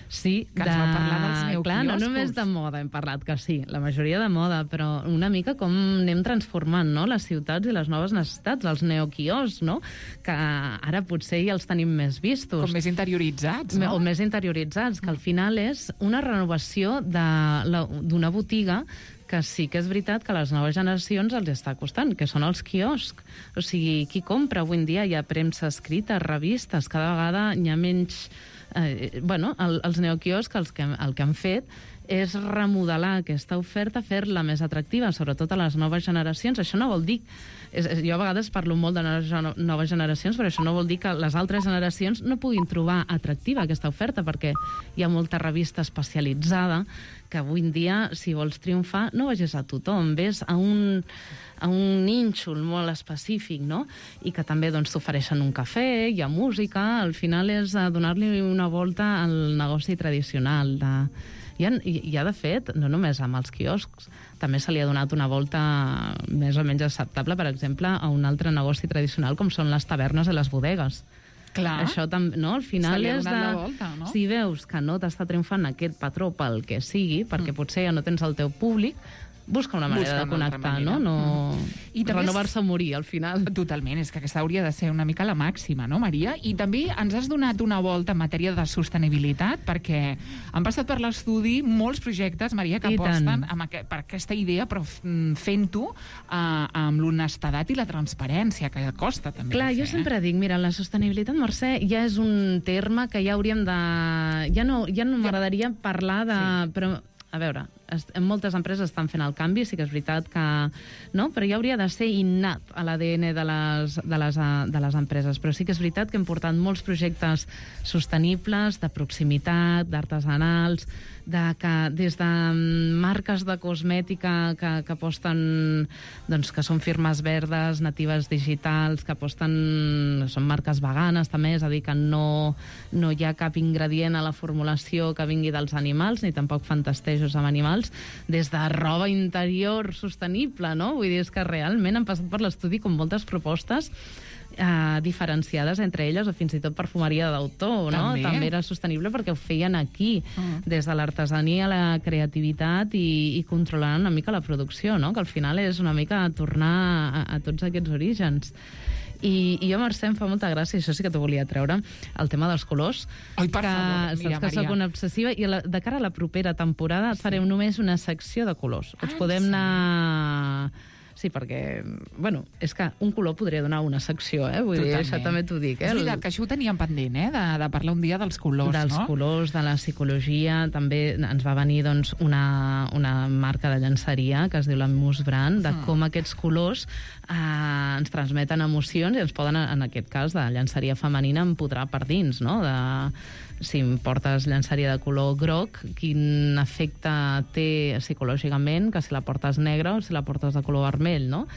Sí,
que ens va parlar dels neoquioscos.
Clar, no només de moda hem parlat, que sí, la majoria de moda, però una mica com anem transformant, no?, les ciutats i les noves necessitats, els neoquioscs, no?, que ara potser ja els tenim més vistos.
Com més interioritzats, no?
O més interioritzats, que al final és una renovació d'una botiga que sí que és veritat que a les noves generacions els està costant, que són els quioscs. O sigui, qui compra avui en dia? Hi ha premsa escrita, revistes, cada vegada hi ha menys... els neoquioscs el que han fet és remodelar aquesta oferta, fer-la més atractiva, sobretot a les noves generacions. Això no vol dir... Jo a vegades parlo molt de noves generacions, però això no vol dir que les altres generacions no puguin trobar atractiva aquesta oferta, perquè hi ha molta revista especialitzada que avui en dia, si vols triomfar, no vagis a tothom, ves a un nínxol molt específic, no? I que també t'ofereixen un cafè, hi ha música, al final és donar-li una volta al negoci tradicional. Hi ha, de fet, no només amb els quioscs, també se li ha donat una volta més o menys acceptable, per exemple, a un altre negoci tradicional com són les tavernes i les bodegues.
Clar.
Això també, no? Al final és de...
volta, no?
Si veus que no t'està triomfant aquest patró pel que sigui, perquè potser ja no tens el teu públic, busca una manera de connectar, no?
I també
renovar-se o morir, al final.
Totalment, és que aquesta hauria de ser una mica la màxima, no, Maria? I també ens has donat una volta en matèria de sostenibilitat, perquè han passat per l'estudi molts projectes, Maria, que aposten per aquesta idea, però fent-ho amb l'honestedat i la transparència, que costa també.
Clar, jo sempre dic, mira, la sostenibilitat, Mercè, ja és un terme que ja hauríem de... Ja no m'agradaria parlar de... Però, a veure, en moltes empreses estan fent el canvi, sí que és veritat que... No? Però ja hauria de ser innat a l'ADN de les empreses. Però sí que és veritat que hem portat molts projectes sostenibles, de proximitat, d'artesanals, des de marques de cosmètica que aposten, doncs, que són firmes verdes, natives digitals, que aposten... Són marques veganes, també, és a dir, que no hi ha cap ingredient a la formulació que vingui dels animals, ni tampoc fan testejos amb animals, des de roba interior sostenible, no? Vull dir, és que realment han passat per l'estudi com moltes propostes diferenciades entre elles, o fins i tot perfumeria d'autor, no? També era sostenible perquè ho feien aquí, des de l'artesania a la creativitat i controlant una mica la producció, no? Que al final és una mica tornar a tots aquests orígens. I jo, Mercè, em fa molta gràcia, això sí que t'ho volia treure, el tema dels colors.
Ai, per favor, mira,
que soc una obsessiva, i de cara a la propera temporada et farem només una secció de colors. Ens podem anar... Sí, perquè, bueno, és que un color podria donar una secció, Vull dir, això també t'ho dic,
És veritat que això ho teníem pendent, de parlar un dia dels colors, no?
Dels colors, de la psicologia. També ens va venir, doncs, una marca de llenceria que es diu la Mousse Brand, de com aquests colors ens transmeten emocions i ens poden, en aquest cas, de llenceria femenina, empodrar per dins, no? Si portes llenceria de color groc, quin efecte té psicològicament que si la portes negra o si la portes de color vermell, no?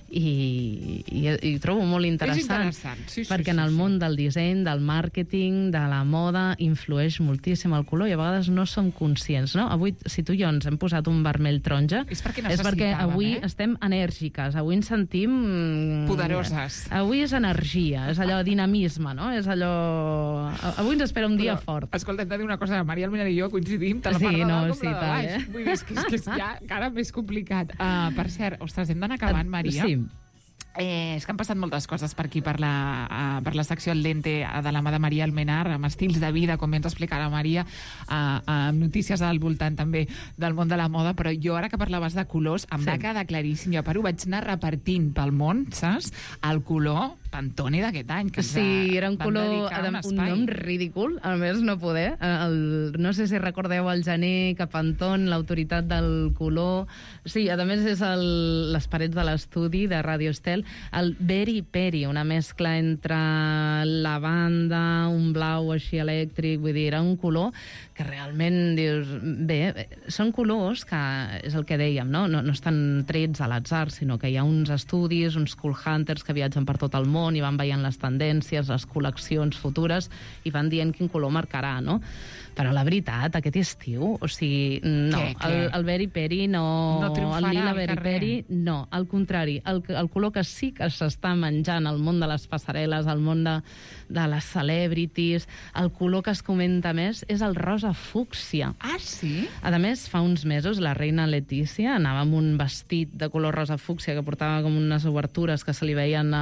I trobo molt interessant, perquè en el món del disseny, del màrqueting, de la moda, influeix moltíssim el color i a vegades no som conscients, no? Avui, si tu i jo ens hem posat un vermell taronja, és perquè avui estem enèrgiques, avui ens sentim...
poderoses.
Avui és energia, és allò dinamisme, no? És allò... Avui ens espera un dia fort.
Escolta, hem de dir una cosa, Maria Almenar i jo coincidim, tant la part de dalt com la de baix. Vull dir, és que és ja encara més complicat. Per cert, ostres, hem d'anar acabant, Maria.
Sí.
És que han passat moltes coses per aquí, per la secció al dente de la mà de Maria Almenar, amb estils de vida, com ens explicarà Maria, amb notícies al voltant també del món de la moda, però jo ara que parlaves de colors em va quedar claríssim, jo ho vaig anar repartint pel món, saps? El color Pantone d'aquest any, que
era un color, un nom ridícul, a més no poder. No sé si recordeu el gener que Pantone, l'autoritat del color... Sí, a més és les parets de l'estudi de Radio Estel, el Berry Peri, una mescla entre lavanda, un blau així elèctric, vull dir, era un color que realment dius... Bé, són colors que, és el que dèiem, no estan trets a l'atzar, sinó que hi ha uns estudis, uns cool hunters que viatgen per tot el món i van veient les tendències, les col·leccions futures i van dient quin color marcarà, no? Però la veritat, aquest estiu, o sigui, no, el Beri-Peri no
triomfarà
el lila
al carrer.
Beri-Peri, no, al contrari, el color que sí que s'està menjant al món de les passarel·les, al món de les celebrities, el color que es comenta més és el rosa fúcsia.
Ah, sí?
A més, fa uns mesos la reina Letícia anava amb un vestit de color rosa fúcsia que portava com unes obertures que se li veien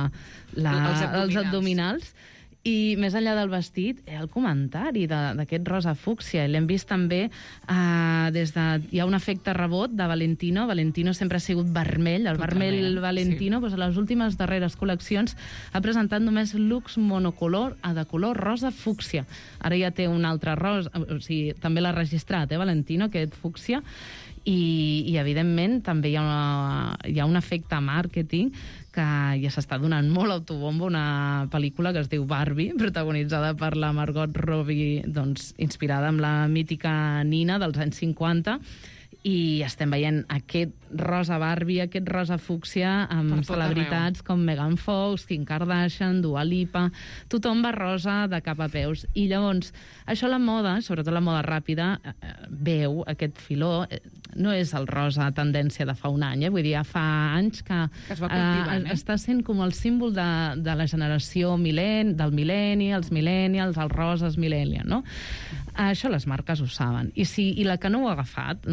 els abdominals. I més enllà del vestit, el comentari d'aquest rosa fúcsia. L'hem vist també des de... Hi ha un efecte rebot de Valentino. Valentino sempre ha sigut vermell. El vermell Valentino, doncs, a les últimes darreres col·leccions, ha presentat només looks monocolor de color rosa fúcsia. Ara ja té un altre rosa... O sigui, també l'ha registrat, Valentino, aquest fúcsia. I evidentment, també hi ha un efecte màrqueting que ja s'està donant molt autobombo, una pel·lícula que es diu Barbie, protagonitzada per la Margot Robbie, doncs, inspirada en la mítica Nina dels anys 50, i estem veient aquest rosa Barbie, aquest rosa fúcsia amb celebritats com Megan Fox, Kim Kardashian, Dua Lipa... Tothom va rosa de cap a peus. I llavors, això la moda, sobretot la moda ràpida, veu aquest filó. No és el rosa tendència de fa un any, vull dir, ja fa anys que
es va cultivant,
està sent com el símbol de la generació del millenni, els millennials, els roses millennials, no? Això les marques ho saben. I la que no ho ha agafat,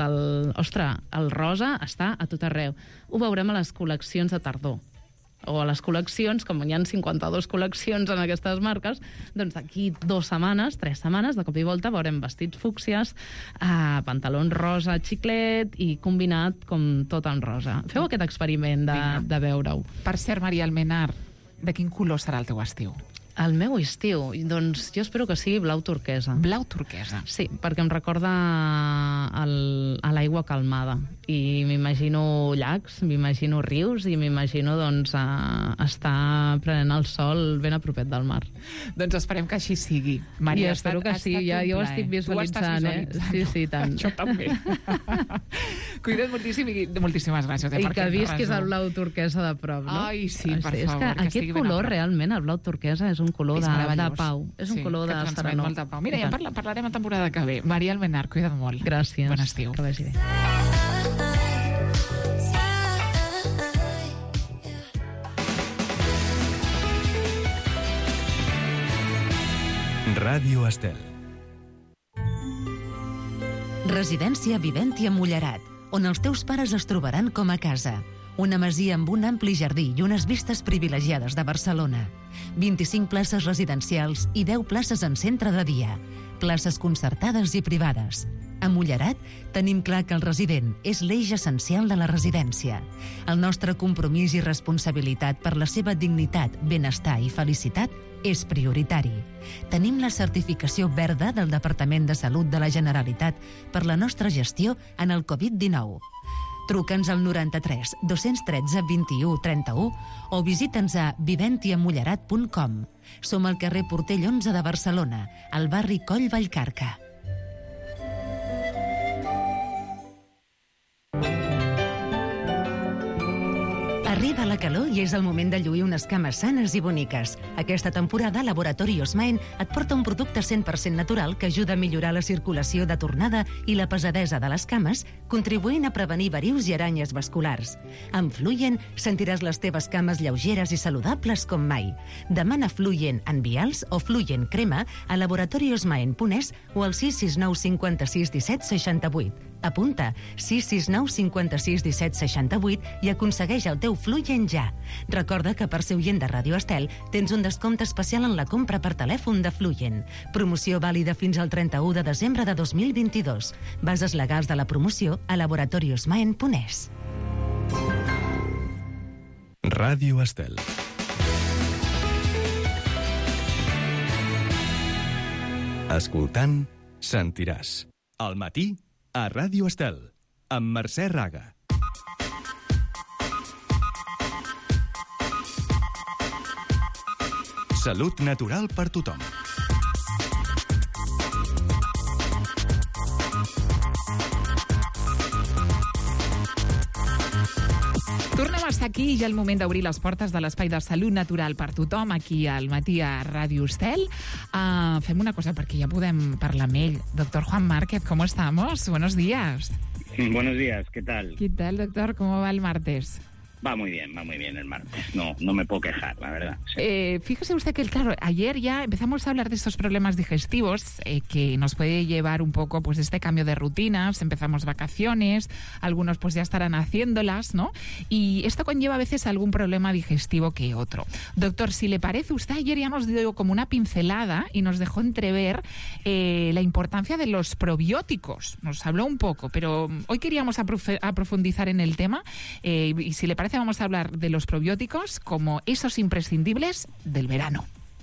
el rosa està a tot arreu. Ho veurem a les col·leccions de tardor. O a les col·leccions, com hi ha 52 col·leccions en aquestes marques, doncs d'aquí 2 setmanes, 3 setmanes, de cop i volta veurem vestits fúcsies, pantalons rosa, xiclet, i combinat com tot en rosa. Feu aquest experiment de veure-ho.
Per cert, Maria Almenar, de quin color serà el teu estiu?
El meu estiu? Doncs jo espero que sigui blau turquesa.
Blau turquesa?
Sí, perquè em recorda a l'aigua calmada. I m'imagino llacs, m'imagino rius i m'imagino, doncs, estar prenent el sol ben a propet del mar.
Doncs esperem que així sigui. Maria,
I espero que sí, ja ho estic visualitzant, Sí, tant.
Jo també. Cuida't moltíssim i moltíssimes gràcies.
I que visquis el blau turquesa de prop, no?
Ai, sí, per favor.
És que aquest color, realment, el blau turquesa, és un color de pau. És un color de serenor.
Mira, ja parlarem a temporada que ve. Maria Almenar, cuida't molt.
Gràcies.
Bon estiu.
Que vagi bé.
Ràdio Estel.
Residència Viventia Mullerat, on els teus pares es trobaran com a casa. Una masia amb un ampli jardí i unes vistes privilegiades de Barcelona. 25 places residencials i 10 places en centre de dia. Places concertades i privades. A Mullerat tenim clar que el resident és l'eix essencial de la residència. El nostre compromís i responsabilitat per la seva dignitat, benestar i felicitat és prioritari. Tenim la certificació verda del Departament de Salut de la Generalitat per la nostra gestió en el Covid-19. Truca'ns al 93 213 21 31 o visita'ns a viventiamullerat.com. Som al carrer Portell 11 de Barcelona, al barri Coll Vallcarca. Arriba la calor i és el moment de lluir unes cames sanes i boniques. Aquesta temporada, Laboratori Osmaen et porta un producte 100% natural que ajuda a millorar la circulació de tornada i la pesadesa de les cames, contribuint a prevenir varius i aranyes vasculars. Amb Fluyen sentiràs les teves cames lleugeres i saludables com mai. Demana Fluyen en vials o Fluyen crema a laboratoriosmaen.es o al 669 56 17 68. Apunta 669 56 17 68 i aconsegueix el teu Fluyen ja. Recorda que per ser oient de Ràdio Estel tens un descompte especial en la compra per telèfon de Fluyen. Promoció vàlida fins al 31 de desembre de 2022. Bases legals de la promoció a laboratoriosmaen.es.
Ràdio Estel. Escoltant, sentiràs. Al matí, a Ràdio Estel, amb Mercè Raga. Salut natural per tothom.
Tornem a és aquí ja el moment d'obrir les portes de l'Espai de Salut Natural per tothom, aquí al matí a Ràdio Estel. Fem una cosa perquè ja podem parlar amb ell. Doctor Juan Márquez, ¿cómo estamos? Buenos días.
Buenos días, ¿qué tal?
¿Qué tal, doctor? ¿Cómo va el martes?
Va muy bien el martes. No me puedo quejar, la verdad. Sí.
Fíjese usted que, claro, ayer ya empezamos a hablar de estos problemas digestivos que nos puede llevar un poco, pues, este cambio de rutinas. Empezamos vacaciones, algunos pues ya estarán haciéndolas, ¿no? Y esto conlleva a veces algún problema digestivo que otro. Doctor, si le parece, usted ayer ya nos dio como una pincelada y nos dejó entrever la importancia de los probióticos. Nos habló un poco, pero hoy queríamos profundizar en el tema y si le parece vamos a hablar de los probióticos como esos imprescindibles del verano.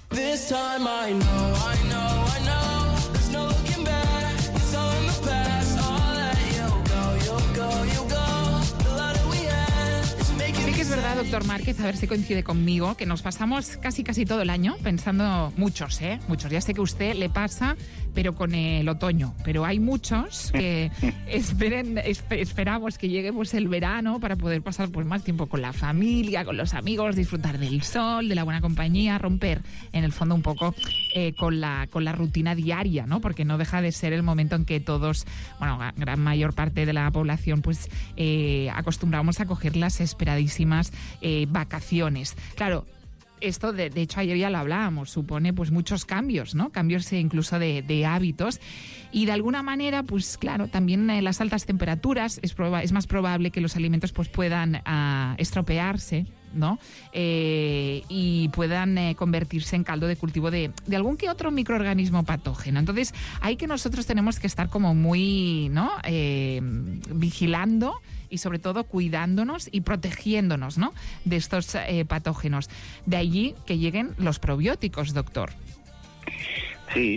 Sí que es verdad, doctor Márquez, a ver si coincide conmigo, que nos pasamos casi todo el año pensando muchos. Ya sé que a usted le pasa, pero con el otoño. Pero hay muchos que esperamos que llegue pues el verano para poder pasar pues más tiempo con la familia, con los amigos, disfrutar del sol, de la buena compañía, romper en el fondo un poco con la rutina diaria, ¿no? Porque no deja de ser el momento en que todos, bueno, gran mayor parte de la población pues acostumbramos a coger las esperadísimas vacaciones. Claro, esto, de hecho, ayer ya lo hablábamos, supone pues muchos cambios, ¿no? Cambios incluso de hábitos. Y de alguna manera, pues claro, también las altas temperaturas es más probable que los alimentos pues puedan estropearse, ¿no? Y puedan convertirse en caldo de cultivo de algún que otro microorganismo patógeno. Entonces, hay que nosotros tenemos que estar como muy, ¿no? Vigilando y sobre todo cuidándonos y protegiéndonos, ¿no? De estos patógenos. De allí que lleguen los probióticos, doctor.
Sí,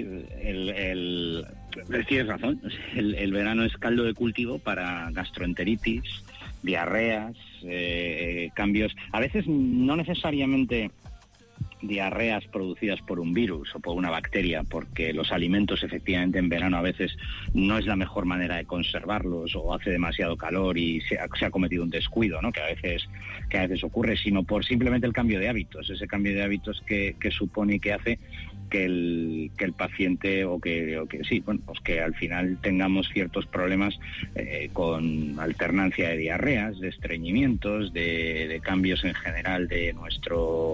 tienes razón. El verano es caldo de cultivo para gastroenteritis, diarreas, cambios. A veces no necesariamente diarreas producidas por un virus o por una bacteria, porque los alimentos efectivamente en verano a veces no es la mejor manera de conservarlos, o hace demasiado calor y se ha cometido un descuido, ¿no? que a veces ocurre, sino por simplemente el cambio de hábitos, ese cambio de hábitos que supone y que hace que el paciente o que al final tengamos ciertos problemas con alternancia de diarreas, de estreñimientos, de cambios en general de nuestro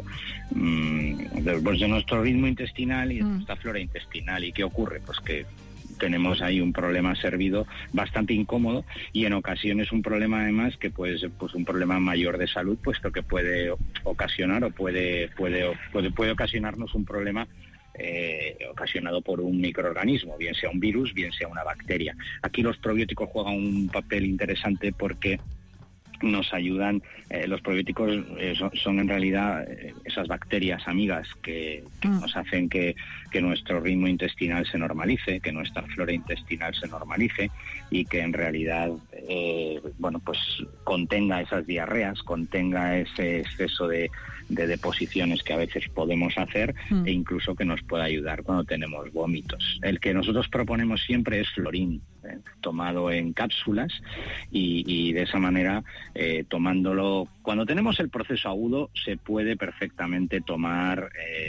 ritmo intestinal y de nuestra flora intestinal. ¿Y qué ocurre? Pues que tenemos ahí un problema servido bastante incómodo, y en ocasiones un problema además que puede ser pues un problema mayor de salud, puesto que puede ocasionar o puede ocasionarnos un problema ocasionado por un microorganismo, bien sea un virus, bien sea una bacteria. Aquí los probióticos juegan un papel interesante porque nos ayudan, los probióticos son en realidad esas bacterias amigas que nos hacen que nuestro ritmo intestinal se normalice, que nuestra flora intestinal se normalice, y que en realidad pues contenga esas diarreas, contenga ese exceso de deposiciones que a veces podemos hacer, e incluso que nos pueda ayudar cuando tenemos vómitos. El que nosotros proponemos siempre es Florin, tomado en cápsulas, y de esa manera, tomándolo cuando tenemos el proceso agudo, se puede perfectamente tomar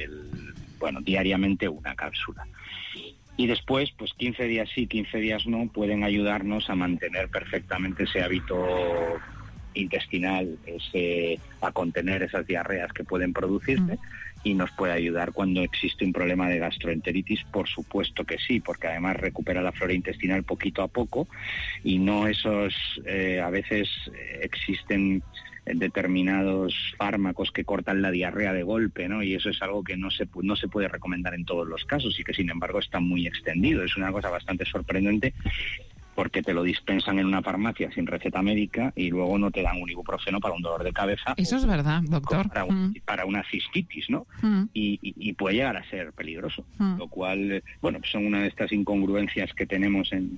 diariamente una cápsula. Y después, pues 15 días sí, 15 días no, pueden ayudarnos a mantener perfectamente ese hábito intestinal, a contener esas diarreas que pueden producirse, y nos puede ayudar cuando existe un problema de gastroenteritis, por supuesto que sí, porque además recupera la flora intestinal poquito a poco, y no a veces existen determinados fármacos que cortan la diarrea de golpe, ¿no? Y eso es algo que no se puede recomendar en todos los casos, y que sin embargo está muy extendido. Es una cosa bastante sorprendente, porque te lo dispensan en una farmacia sin receta médica y luego no te dan un ibuprofeno para un dolor de cabeza.
Eso es verdad, doctor.
Para una cistitis, ¿no? Y puede llegar a ser peligroso. Lo cual, son una de estas incongruencias que tenemos en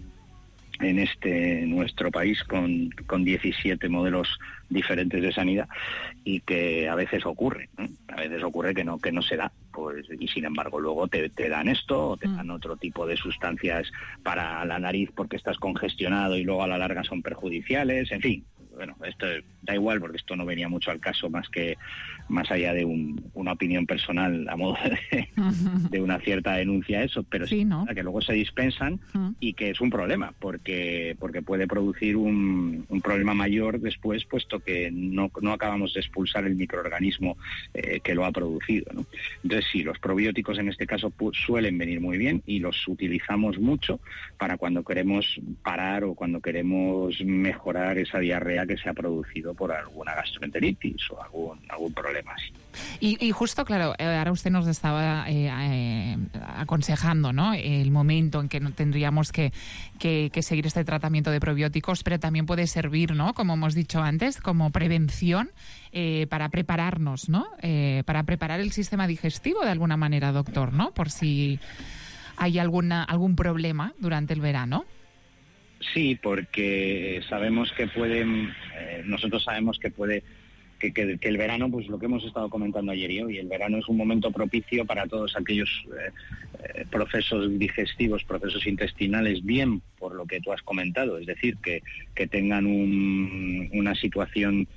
nuestro país con 17 modelos diferentes de sanidad, y que a veces ocurre, ¿no? A veces ocurre que no se da, pues, y sin embargo luego te dan esto, o te dan otro tipo de sustancias para la nariz porque estás congestionado y luego a la larga son perjudiciales, en fin. bueno, esto da igual porque esto no venía mucho al caso más allá de una opinión personal a modo de una cierta denuncia eso, pero sí, ¿no? Que luego se dispensan y que es un problema porque puede producir un problema mayor después, puesto que no acabamos de expulsar el microorganismo que lo ha producido, ¿no? Entonces sí, los probióticos en este caso suelen venir muy bien y los utilizamos mucho para cuando queremos parar o cuando queremos mejorar esa diarrea que se ha producido por alguna gastroenteritis o algún problema así.
Y justo, claro, ahora usted nos estaba aconsejando, ¿no?, el momento en que no tendríamos que seguir este tratamiento de probióticos, pero también puede servir, ¿no?, como hemos dicho antes, como prevención para prepararnos, ¿no?, para preparar el sistema digestivo de alguna manera, doctor, ¿no?, por si hay algún problema durante el verano.
Sí, porque sabemos que nosotros sabemos que el verano, pues lo que hemos estado comentando ayer y hoy, el verano es un momento propicio para todos aquellos procesos digestivos, procesos intestinales, bien por lo que tú has comentado, es decir, que tengan una situación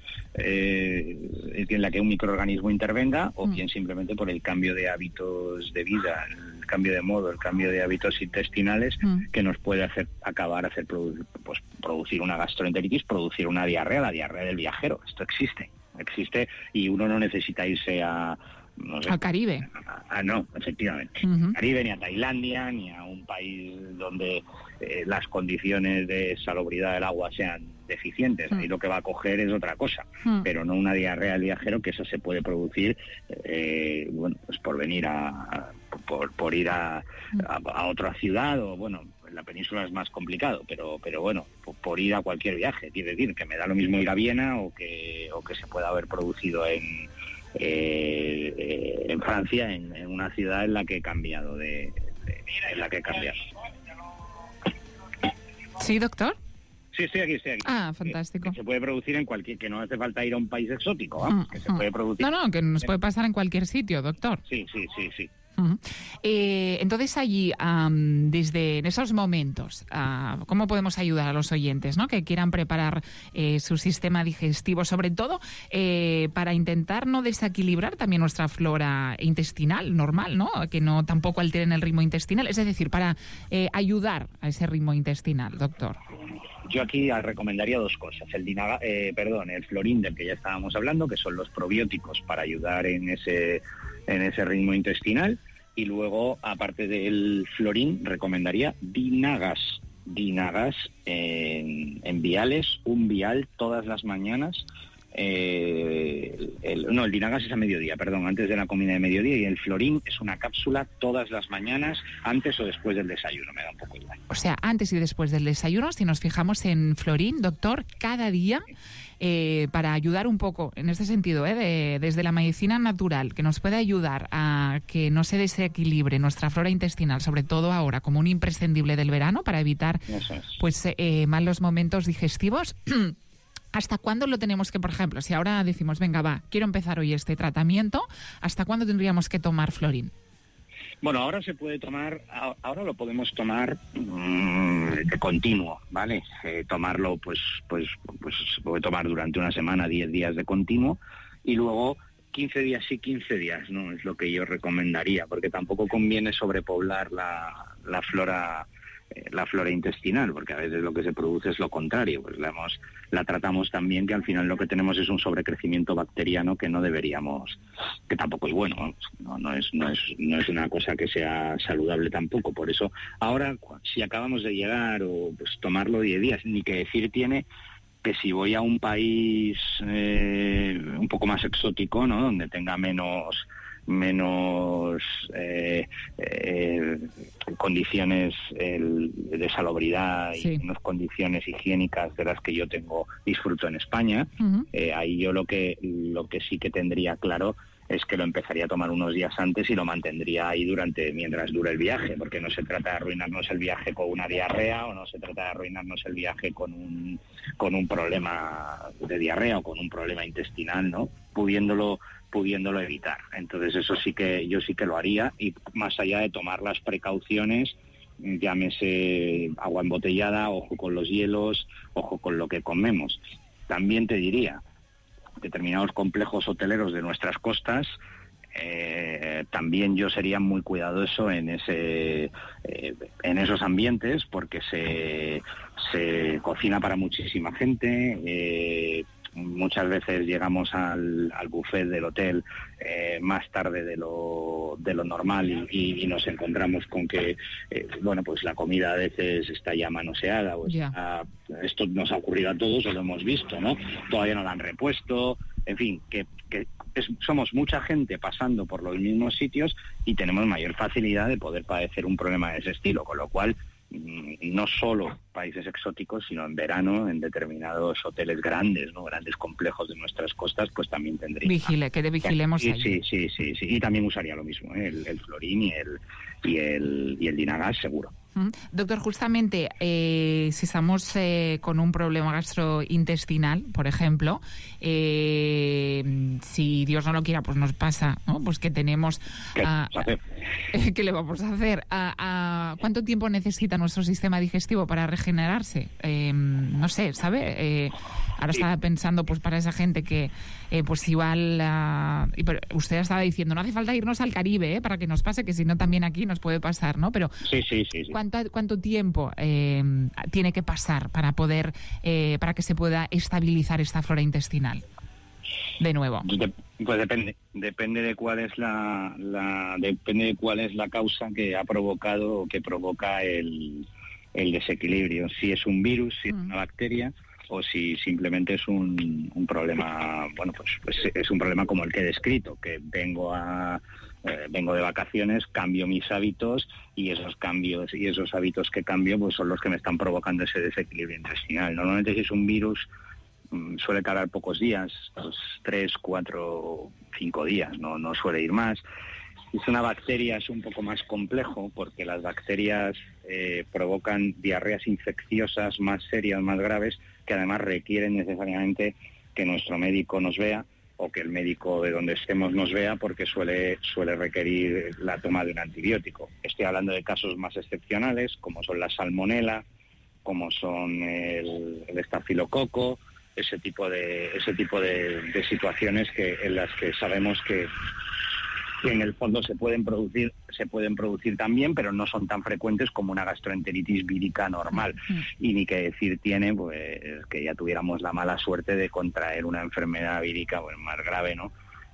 en la que un microorganismo intervenga, o bien simplemente por el cambio de hábitos de vida, el cambio de modo, el cambio de hábitos intestinales que nos puede producir una gastroenteritis, producir una diarrea, la diarrea del viajero. Esto existe y uno no necesita irse al
Caribe.
No, efectivamente. Caribe, ni a Tailandia, ni a un país donde las condiciones de salubridad del agua sean deficientes. Ahí lo que va a coger es otra cosa, pero no una diarrea del viajero, que eso se puede producir pues por venir por ir a otra ciudad, o bueno, en la península es más complicado, pero bueno, por ir a cualquier viaje. Quiere decir que me da lo mismo ir a Viena o que se pueda haber producido en Francia, en una ciudad en la que he cambiado en la que he cambiado.
¿Sí, doctor?
Sí, estoy aquí.
Ah, fantástico.
Que se puede producir en que no hace falta ir a un país exótico, vamos, que se puede producir.
No, que nos puede pasar en cualquier sitio, doctor.
Sí.
Entonces allí, desde esos momentos, ¿cómo podemos ayudar a los oyentes, ¿no?, que quieran preparar su sistema digestivo, sobre todo para intentar no desequilibrar también nuestra flora intestinal normal, ¿no?, que no tampoco alteren el ritmo intestinal, es decir, para ayudar a ese ritmo intestinal, doctor?
Yo aquí recomendaría dos cosas. El Florin, del que ya estábamos hablando, que son los probióticos para ayudar en ese ritmo intestinal. Y luego, aparte del Florin, recomendaría Dinagas. Dinagas en viales, un vial todas las mañanas. El Dinagas es a mediodía, antes de la comida de mediodía, y el Florin es una cápsula todas las mañanas, antes o después del desayuno, me da un poco igual.
O sea, antes y después del desayuno, si nos fijamos en Florin, doctor, cada día, para ayudar un poco en este sentido, desde la medicina natural, que nos puede ayudar a que no se desequilibre nuestra flora intestinal, sobre todo ahora, como un imprescindible del verano, para evitar malos momentos digestivos. ¿Hasta cuándo lo tenemos que, por ejemplo, si ahora decimos, venga, quiero empezar hoy este tratamiento, ¿hasta cuándo tendríamos que tomar Florin?
Bueno, ahora ahora lo podemos tomar de continuo, ¿vale? Tomarlo, pues puede tomar durante una semana, 10 días de continuo, y luego 15 días sí, 15 días no, es lo que yo recomendaría, porque tampoco conviene sobrepoblar la flora intestinal, porque a veces lo que se produce es lo contrario, pues la tratamos tan bien que al final lo que tenemos es un sobrecrecimiento bacteriano que no deberíamos, que tampoco es bueno, no es una cosa que sea saludable tampoco. Por eso ahora, si acabamos de llegar, o pues tomarlo 10 días, ni que decir tiene que si voy a un país un poco más exótico, ¿no?, donde tenga menos condiciones de salubridad y menos condiciones higiénicas de las que yo disfruto en España, ahí yo lo que sí que tendría claro es que lo empezaría a tomar unos días antes y lo mantendría ahí mientras dure el viaje, porque no se trata de arruinarnos el viaje con una diarrea, o no se trata de arruinarnos el viaje con un problema de diarrea o con un problema intestinal, ¿no?, pudiéndolo evitar. Entonces eso yo sí que lo haría, y más allá de tomar las precauciones, llámese agua embotellada, ojo con los hielos, ojo con lo que comemos. También te diría, determinados complejos hoteleros de nuestras costas, también yo sería muy cuidadoso en esos ambientes, porque se cocina para muchísima gente. Muchas veces llegamos al buffet del hotel más tarde de lo normal y nos encontramos con que pues la comida a veces está ya manoseada o esto nos ha ocurrido a todos o lo hemos visto, ¿no? Todavía no la han repuesto, en fin, que somos mucha gente pasando por los mismos sitios y tenemos mayor facilidad de poder padecer un problema de ese estilo, con lo cual no solo países exóticos, sino en verano, en determinados hoteles grandes, ¿no? Grandes complejos de nuestras costas, pues también tendría...
que vigilemos ahí.
Sí. Y también usaría lo mismo, el Florín y el Dinagas, seguro.
Doctor, justamente, si estamos con un problema gastrointestinal, por ejemplo, si Dios no lo quiera, pues nos pasa, ¿no? Pues que tenemos... ¿Qué le vamos a hacer? ¿Cuánto tiempo necesita nuestro sistema digestivo para regenerarse? No sé, ¿sabe? Ahora estaba pensando, pues para esa gente que, pues igual... pero usted estaba diciendo, no hace falta irnos al Caribe, para que nos pase, que si no también aquí nos puede pasar, ¿no? Pero
sí.
¿Cuánto tiempo tiene que pasar para poder para que se pueda estabilizar esta flora intestinal? De nuevo.
Pues depende de cuál es depende de cuál es la causa que ha provocado o que provoca el desequilibrio. Si es un virus, si es una bacteria, o si simplemente es un problema, pues es un problema como el que he descrito, que vengo de vacaciones, cambio mis hábitos y esos cambios y esos hábitos que cambio pues son los que me están provocando ese desequilibrio intestinal. Normalmente si es un virus suele tardar pocos días, 3, 4, 5 días, no suele ir más. Si es una bacteria es un poco más complejo porque las bacterias provocan diarreas infecciosas más serias, más graves, que además requieren necesariamente que nuestro médico nos vea o que el médico de donde estemos nos vea, porque suele requerir la toma de un antibiótico. Estoy hablando de casos más excepcionales, como son la salmonela, como son el estafilococo, ese tipo de situaciones en las que sabemos que en el fondo se pueden producir también, pero no son tan frecuentes como una gastroenteritis vírica normal. Y ni que decir tiene, pues, que ya tuviéramos la mala suerte de contraer una enfermedad vírica, pues, más grave, ¿no?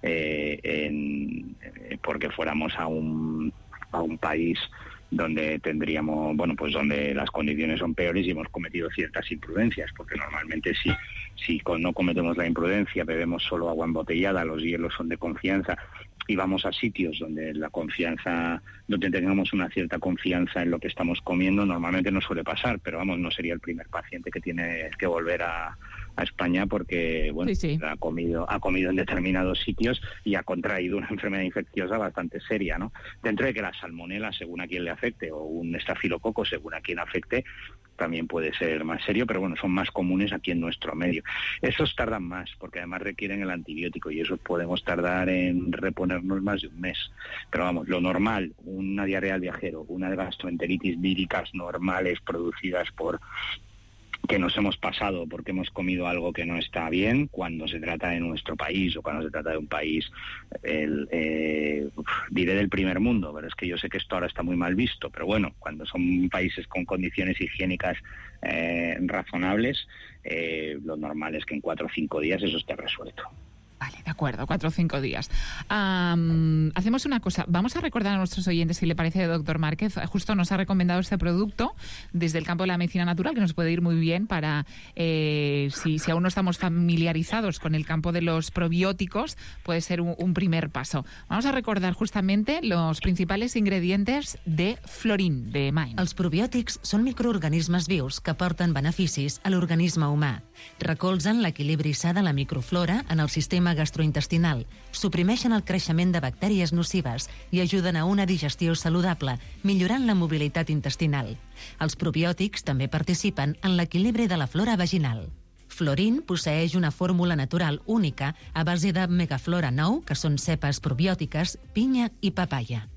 Porque fuéramos a un país donde tendríamos, donde las condiciones son peores y hemos cometido ciertas imprudencias, porque normalmente si no cometemos la imprudencia, bebemos solo agua embotellada, los hielos son de confianza y vamos a sitios donde donde tengamos una cierta confianza en lo que estamos comiendo, normalmente no suele pasar, pero no sería el primer paciente que tiene que volver a España porque ha comido en determinados sitios y ha contraído una enfermedad infecciosa bastante seria, ¿no? Dentro de que la salmonela, según a quien le afecte, o un estafilococo, según a quien afecte, también puede ser más serio, pero son más comunes aquí en nuestro medio. Esos tardan más, porque además requieren el antibiótico y esos podemos tardar en reponernos más de un mes. Pero lo normal, una diarrea al viajero, una gastroenteritis víricas normales producidas por que nos hemos pasado porque hemos comido algo que no está bien, cuando se trata de nuestro país o cuando se trata de un país, diré del primer mundo, pero es que yo sé que esto ahora está muy mal visto, pero cuando son países con condiciones higiénicas razonables, lo normal es que en 4 o 5 días eso esté resuelto.
Vale, de acuerdo, 4 o 5 días. Hacemos una cosa, vamos a recordar a nuestros oyentes, si le parece, doctor Márquez, justo nos ha recomendado este producto desde el campo de la medicina natural, que nos puede ir muy bien para, si aún no estamos familiarizados con el campo de los probióticos, puede ser un primer paso. Vamos a recordar justamente los principals ingredients de Florín, de Main.
Els probiòtics són microorganismes vius que porten beneficis a l'organisme humà. Recolzen l'equilibri sa de la microflora en el sistema gastrointestinal, suprimeixen el creixement de bactèries nocives i ajuden a una digestió saludable, millorant la mobilitat intestinal. Els probiòtics també participen en l'equilibri de la flora vaginal. Florín posseeix una fórmula natural única a base de megaflora 9, que són cepes probiòtiques, pinya i papaya.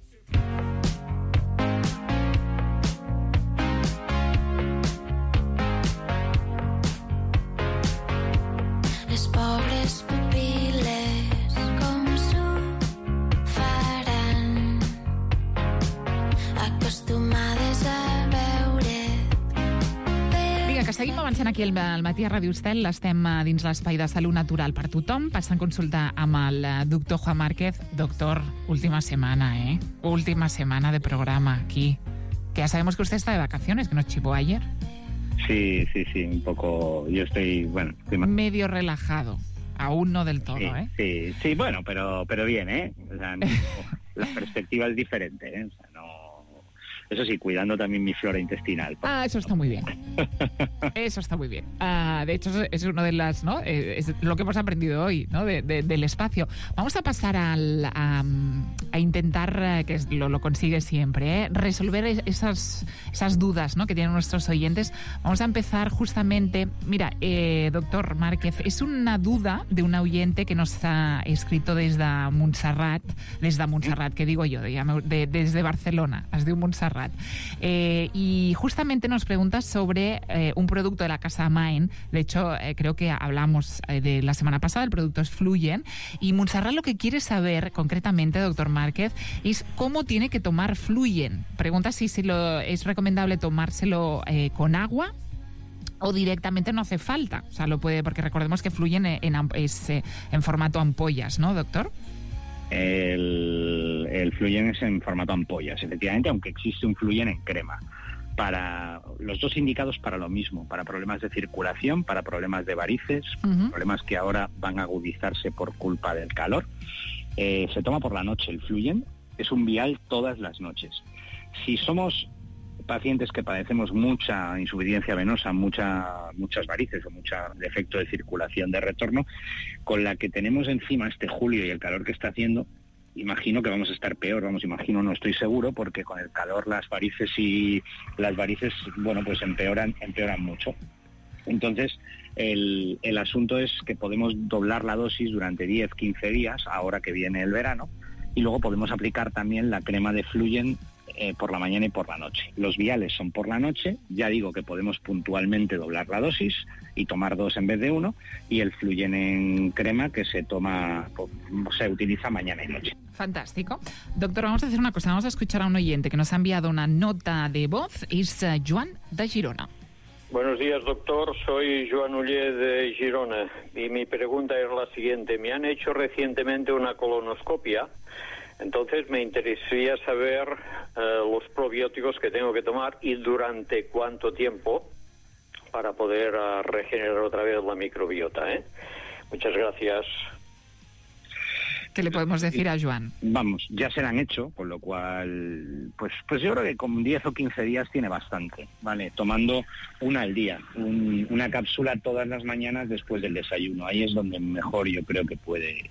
que seguim avançant aquí al matí a Ràdio Estel. Estem dins l'espai de salut natural per tothom, passant consulta amb el doctor Juan Márquez. Doctor, última semana, Última semana de programa aquí. Que ya sabemos que usted está de vacaciones, que nos chivó ayer.
Sí, un poco. Yo estoy, bueno...
medio relajado. Aún no del todo,
Sí, bueno, pero bien, O sea, no, la perspectiva es diferente, O sea, no... Eso sí, cuidando también mi flora intestinal.
Eso está muy bien. Eso está muy bien. De hecho, es una de las, ¿no? Es lo que hemos aprendido hoy, ¿no? Del espacio. Vamos a pasar a intentar, que lo consigue siempre, resolver esas dudas, ¿no? Que tienen nuestros oyentes. Vamos a empezar justamente... Mira, doctor Márquez, es una duda de un oyente que nos ha escrito desde Montserrat, que digo yo, desde Barcelona, es diu Montserrat. Y justamente nos pregunta sobre un producto de la casa Maen. De hecho, creo que hablamos de la semana pasada, el producto es Fluyen, y Montserrat lo que quiere saber concretamente, doctor Márquez, es cómo tiene que tomar Fluyen. Pregunta si es recomendable tomárselo con agua o directamente no hace falta. O sea, lo puede, porque recordemos que Fluyen es en formato ampollas, ¿no, doctor?
El Fluyen es en formato ampollas, efectivamente, aunque existe un Fluyen en crema. Para los dos indicados para lo mismo, para problemas de circulación, para problemas de varices, problemas que ahora van a agudizarse por culpa del calor. Se toma por la noche el Fluyen, es un vial todas las noches. Si somos pacientes que padecemos mucha insuficiencia venosa, muchas varices o mucho defecto de circulación de retorno, con la que tenemos encima este julio y el calor que está haciendo, imagino que vamos a estar peor, no estoy seguro, porque con el calor las varices, bueno, pues empeoran mucho. Entonces, el asunto es que podemos doblar la dosis durante 10, 15 días, ahora que viene el verano, y luego podemos aplicar también la crema de Fluyen por la mañana y por la noche. Los viales son por la noche, ya digo que podemos puntualmente doblar la dosis y tomar 2 en vez de 1, y el Fluyen en crema que se utiliza mañana y noche.
Fantástico. Doctor, vamos a hacer una cosa, vamos a escuchar a un oyente que nos ha enviado una nota de voz, es Joan de Girona.
Buenos días, doctor. Soy Joan Uller de Girona y mi pregunta es la siguiente. Me han hecho recientemente una colonoscopia, entonces me interesaría saber los probióticos que tengo que tomar y durante cuánto tiempo para poder regenerar otra vez la microbiota. Muchas gracias.
¿Qué le podemos decir a Joan?
Vamos, ya se la han hecho, con lo cual, pues yo creo que con 10 o 15 días tiene bastante, ¿vale? Tomando una al día, una cápsula todas las mañanas después del desayuno. Ahí es donde mejor yo creo que puede,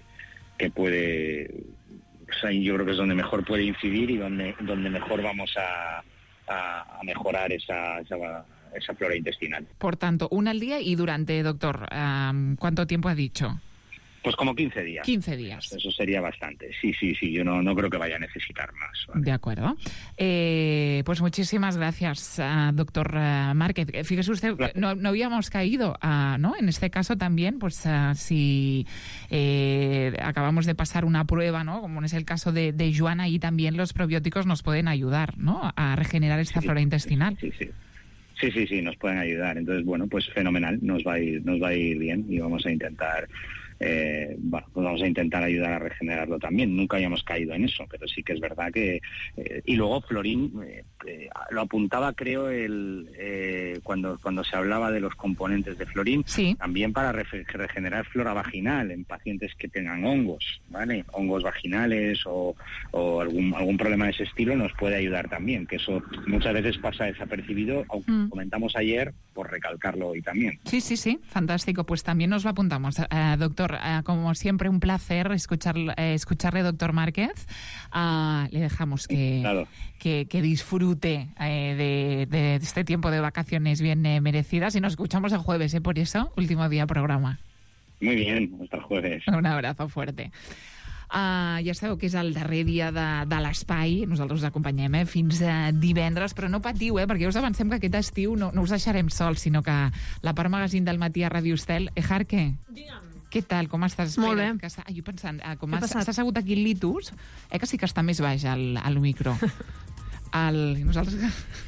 o sea, yo creo que es donde mejor puede incidir y donde mejor vamos a mejorar esa flora intestinal.
Por tanto, una al día y durante, doctor, ¿cuánto tiempo ha dicho?
Pues como 15 días.
15 días.
Eso sería bastante. Sí, yo no creo que vaya a necesitar más. ¿Vale?
De acuerdo. Pues muchísimas gracias, doctor Márquez. Fíjese usted, no habíamos caído, ¿no? En este caso también, pues si acabamos de pasar una prueba, ¿no? Como es el caso de Joan, ahí también los probióticos nos pueden ayudar, ¿no? A regenerar esta flora intestinal.
Sí, nos pueden ayudar. Entonces, bueno, pues fenomenal. Nos va a ir bien y vamos a intentar... pues vamos a intentar ayudar a regenerarlo también. Nunca habíamos caído en eso, pero sí que es verdad que... y luego Florín lo apuntaba, creo, cuando se hablaba de los componentes de Florín, también para regenerar flora vaginal en pacientes que tengan hongos, ¿vale? Hongos vaginales o algún problema de ese estilo nos puede ayudar también, que eso muchas veces pasa desapercibido, aunque comentamos ayer, por recalcarlo hoy también.
Sí, fantástico. Pues también nos lo apuntamos. Doctor, como siempre, un placer escucharle, doctor Márquez. Le dejamos que disfrute de este tiempo de vacaciones bien merecidas y nos escuchamos el jueves, por eso, último día programa.
Muy bien, hasta el jueves.
Un abrazo fuerte. Ja sabeu que és el darrer dia de l'espai, nosaltres us acompanyem fins divendres, però no patiu, perquè ja us avancem que aquest estiu no us deixarem sols, sinó que la part magazín del matí a Ràdio Estel. Jarque, què tal, com estàs?
Molt bé.
Jo pensant, com s'ha assegut aquí el Litus, que sí que està més baix al micro. Nosaltres...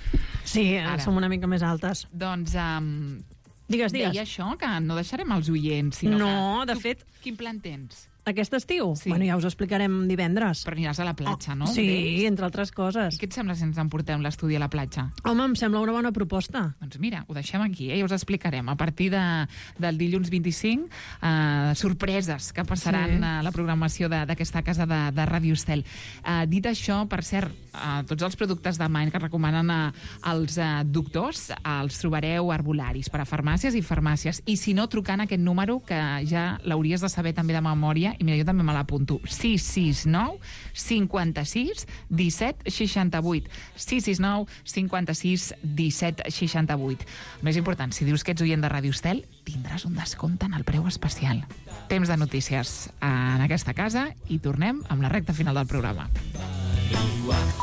Sí, som una mica més altes.
Doncs...
Digues.
Deia això, que no deixarem els oients, sinó
no,
que...
de fet...
Quin plan tens?
Aquest estiu?
Sí.
Bueno, ja us explicarem divendres.
Però aniràs a la platja, no?
Sí, entre altres coses.
Què et sembla si ens emportem l'estudi a la platja?
Home, em sembla una bona proposta.
Doncs mira, ho deixem aquí, ja us explicarem. A partir del dilluns 25, sorpreses que passaran a la programació d'aquesta casa de Ràdio Estel. Dit això, per cert, tots els productes de Mind que recomanen als doctors els trobareu a arbolaris, per a farmàcies i farmàcies. I si no, trucant aquest número, que ja l'hauries de saber també de memòria, i mira, jo també me l'apunto, 669 56 17 68. 669 56 17 68. Més important, si dius que ets oient de Ràdio Estel, tindràs un descompte en el preu especial. Temps de notícies en aquesta casa i tornem amb la recta final del programa.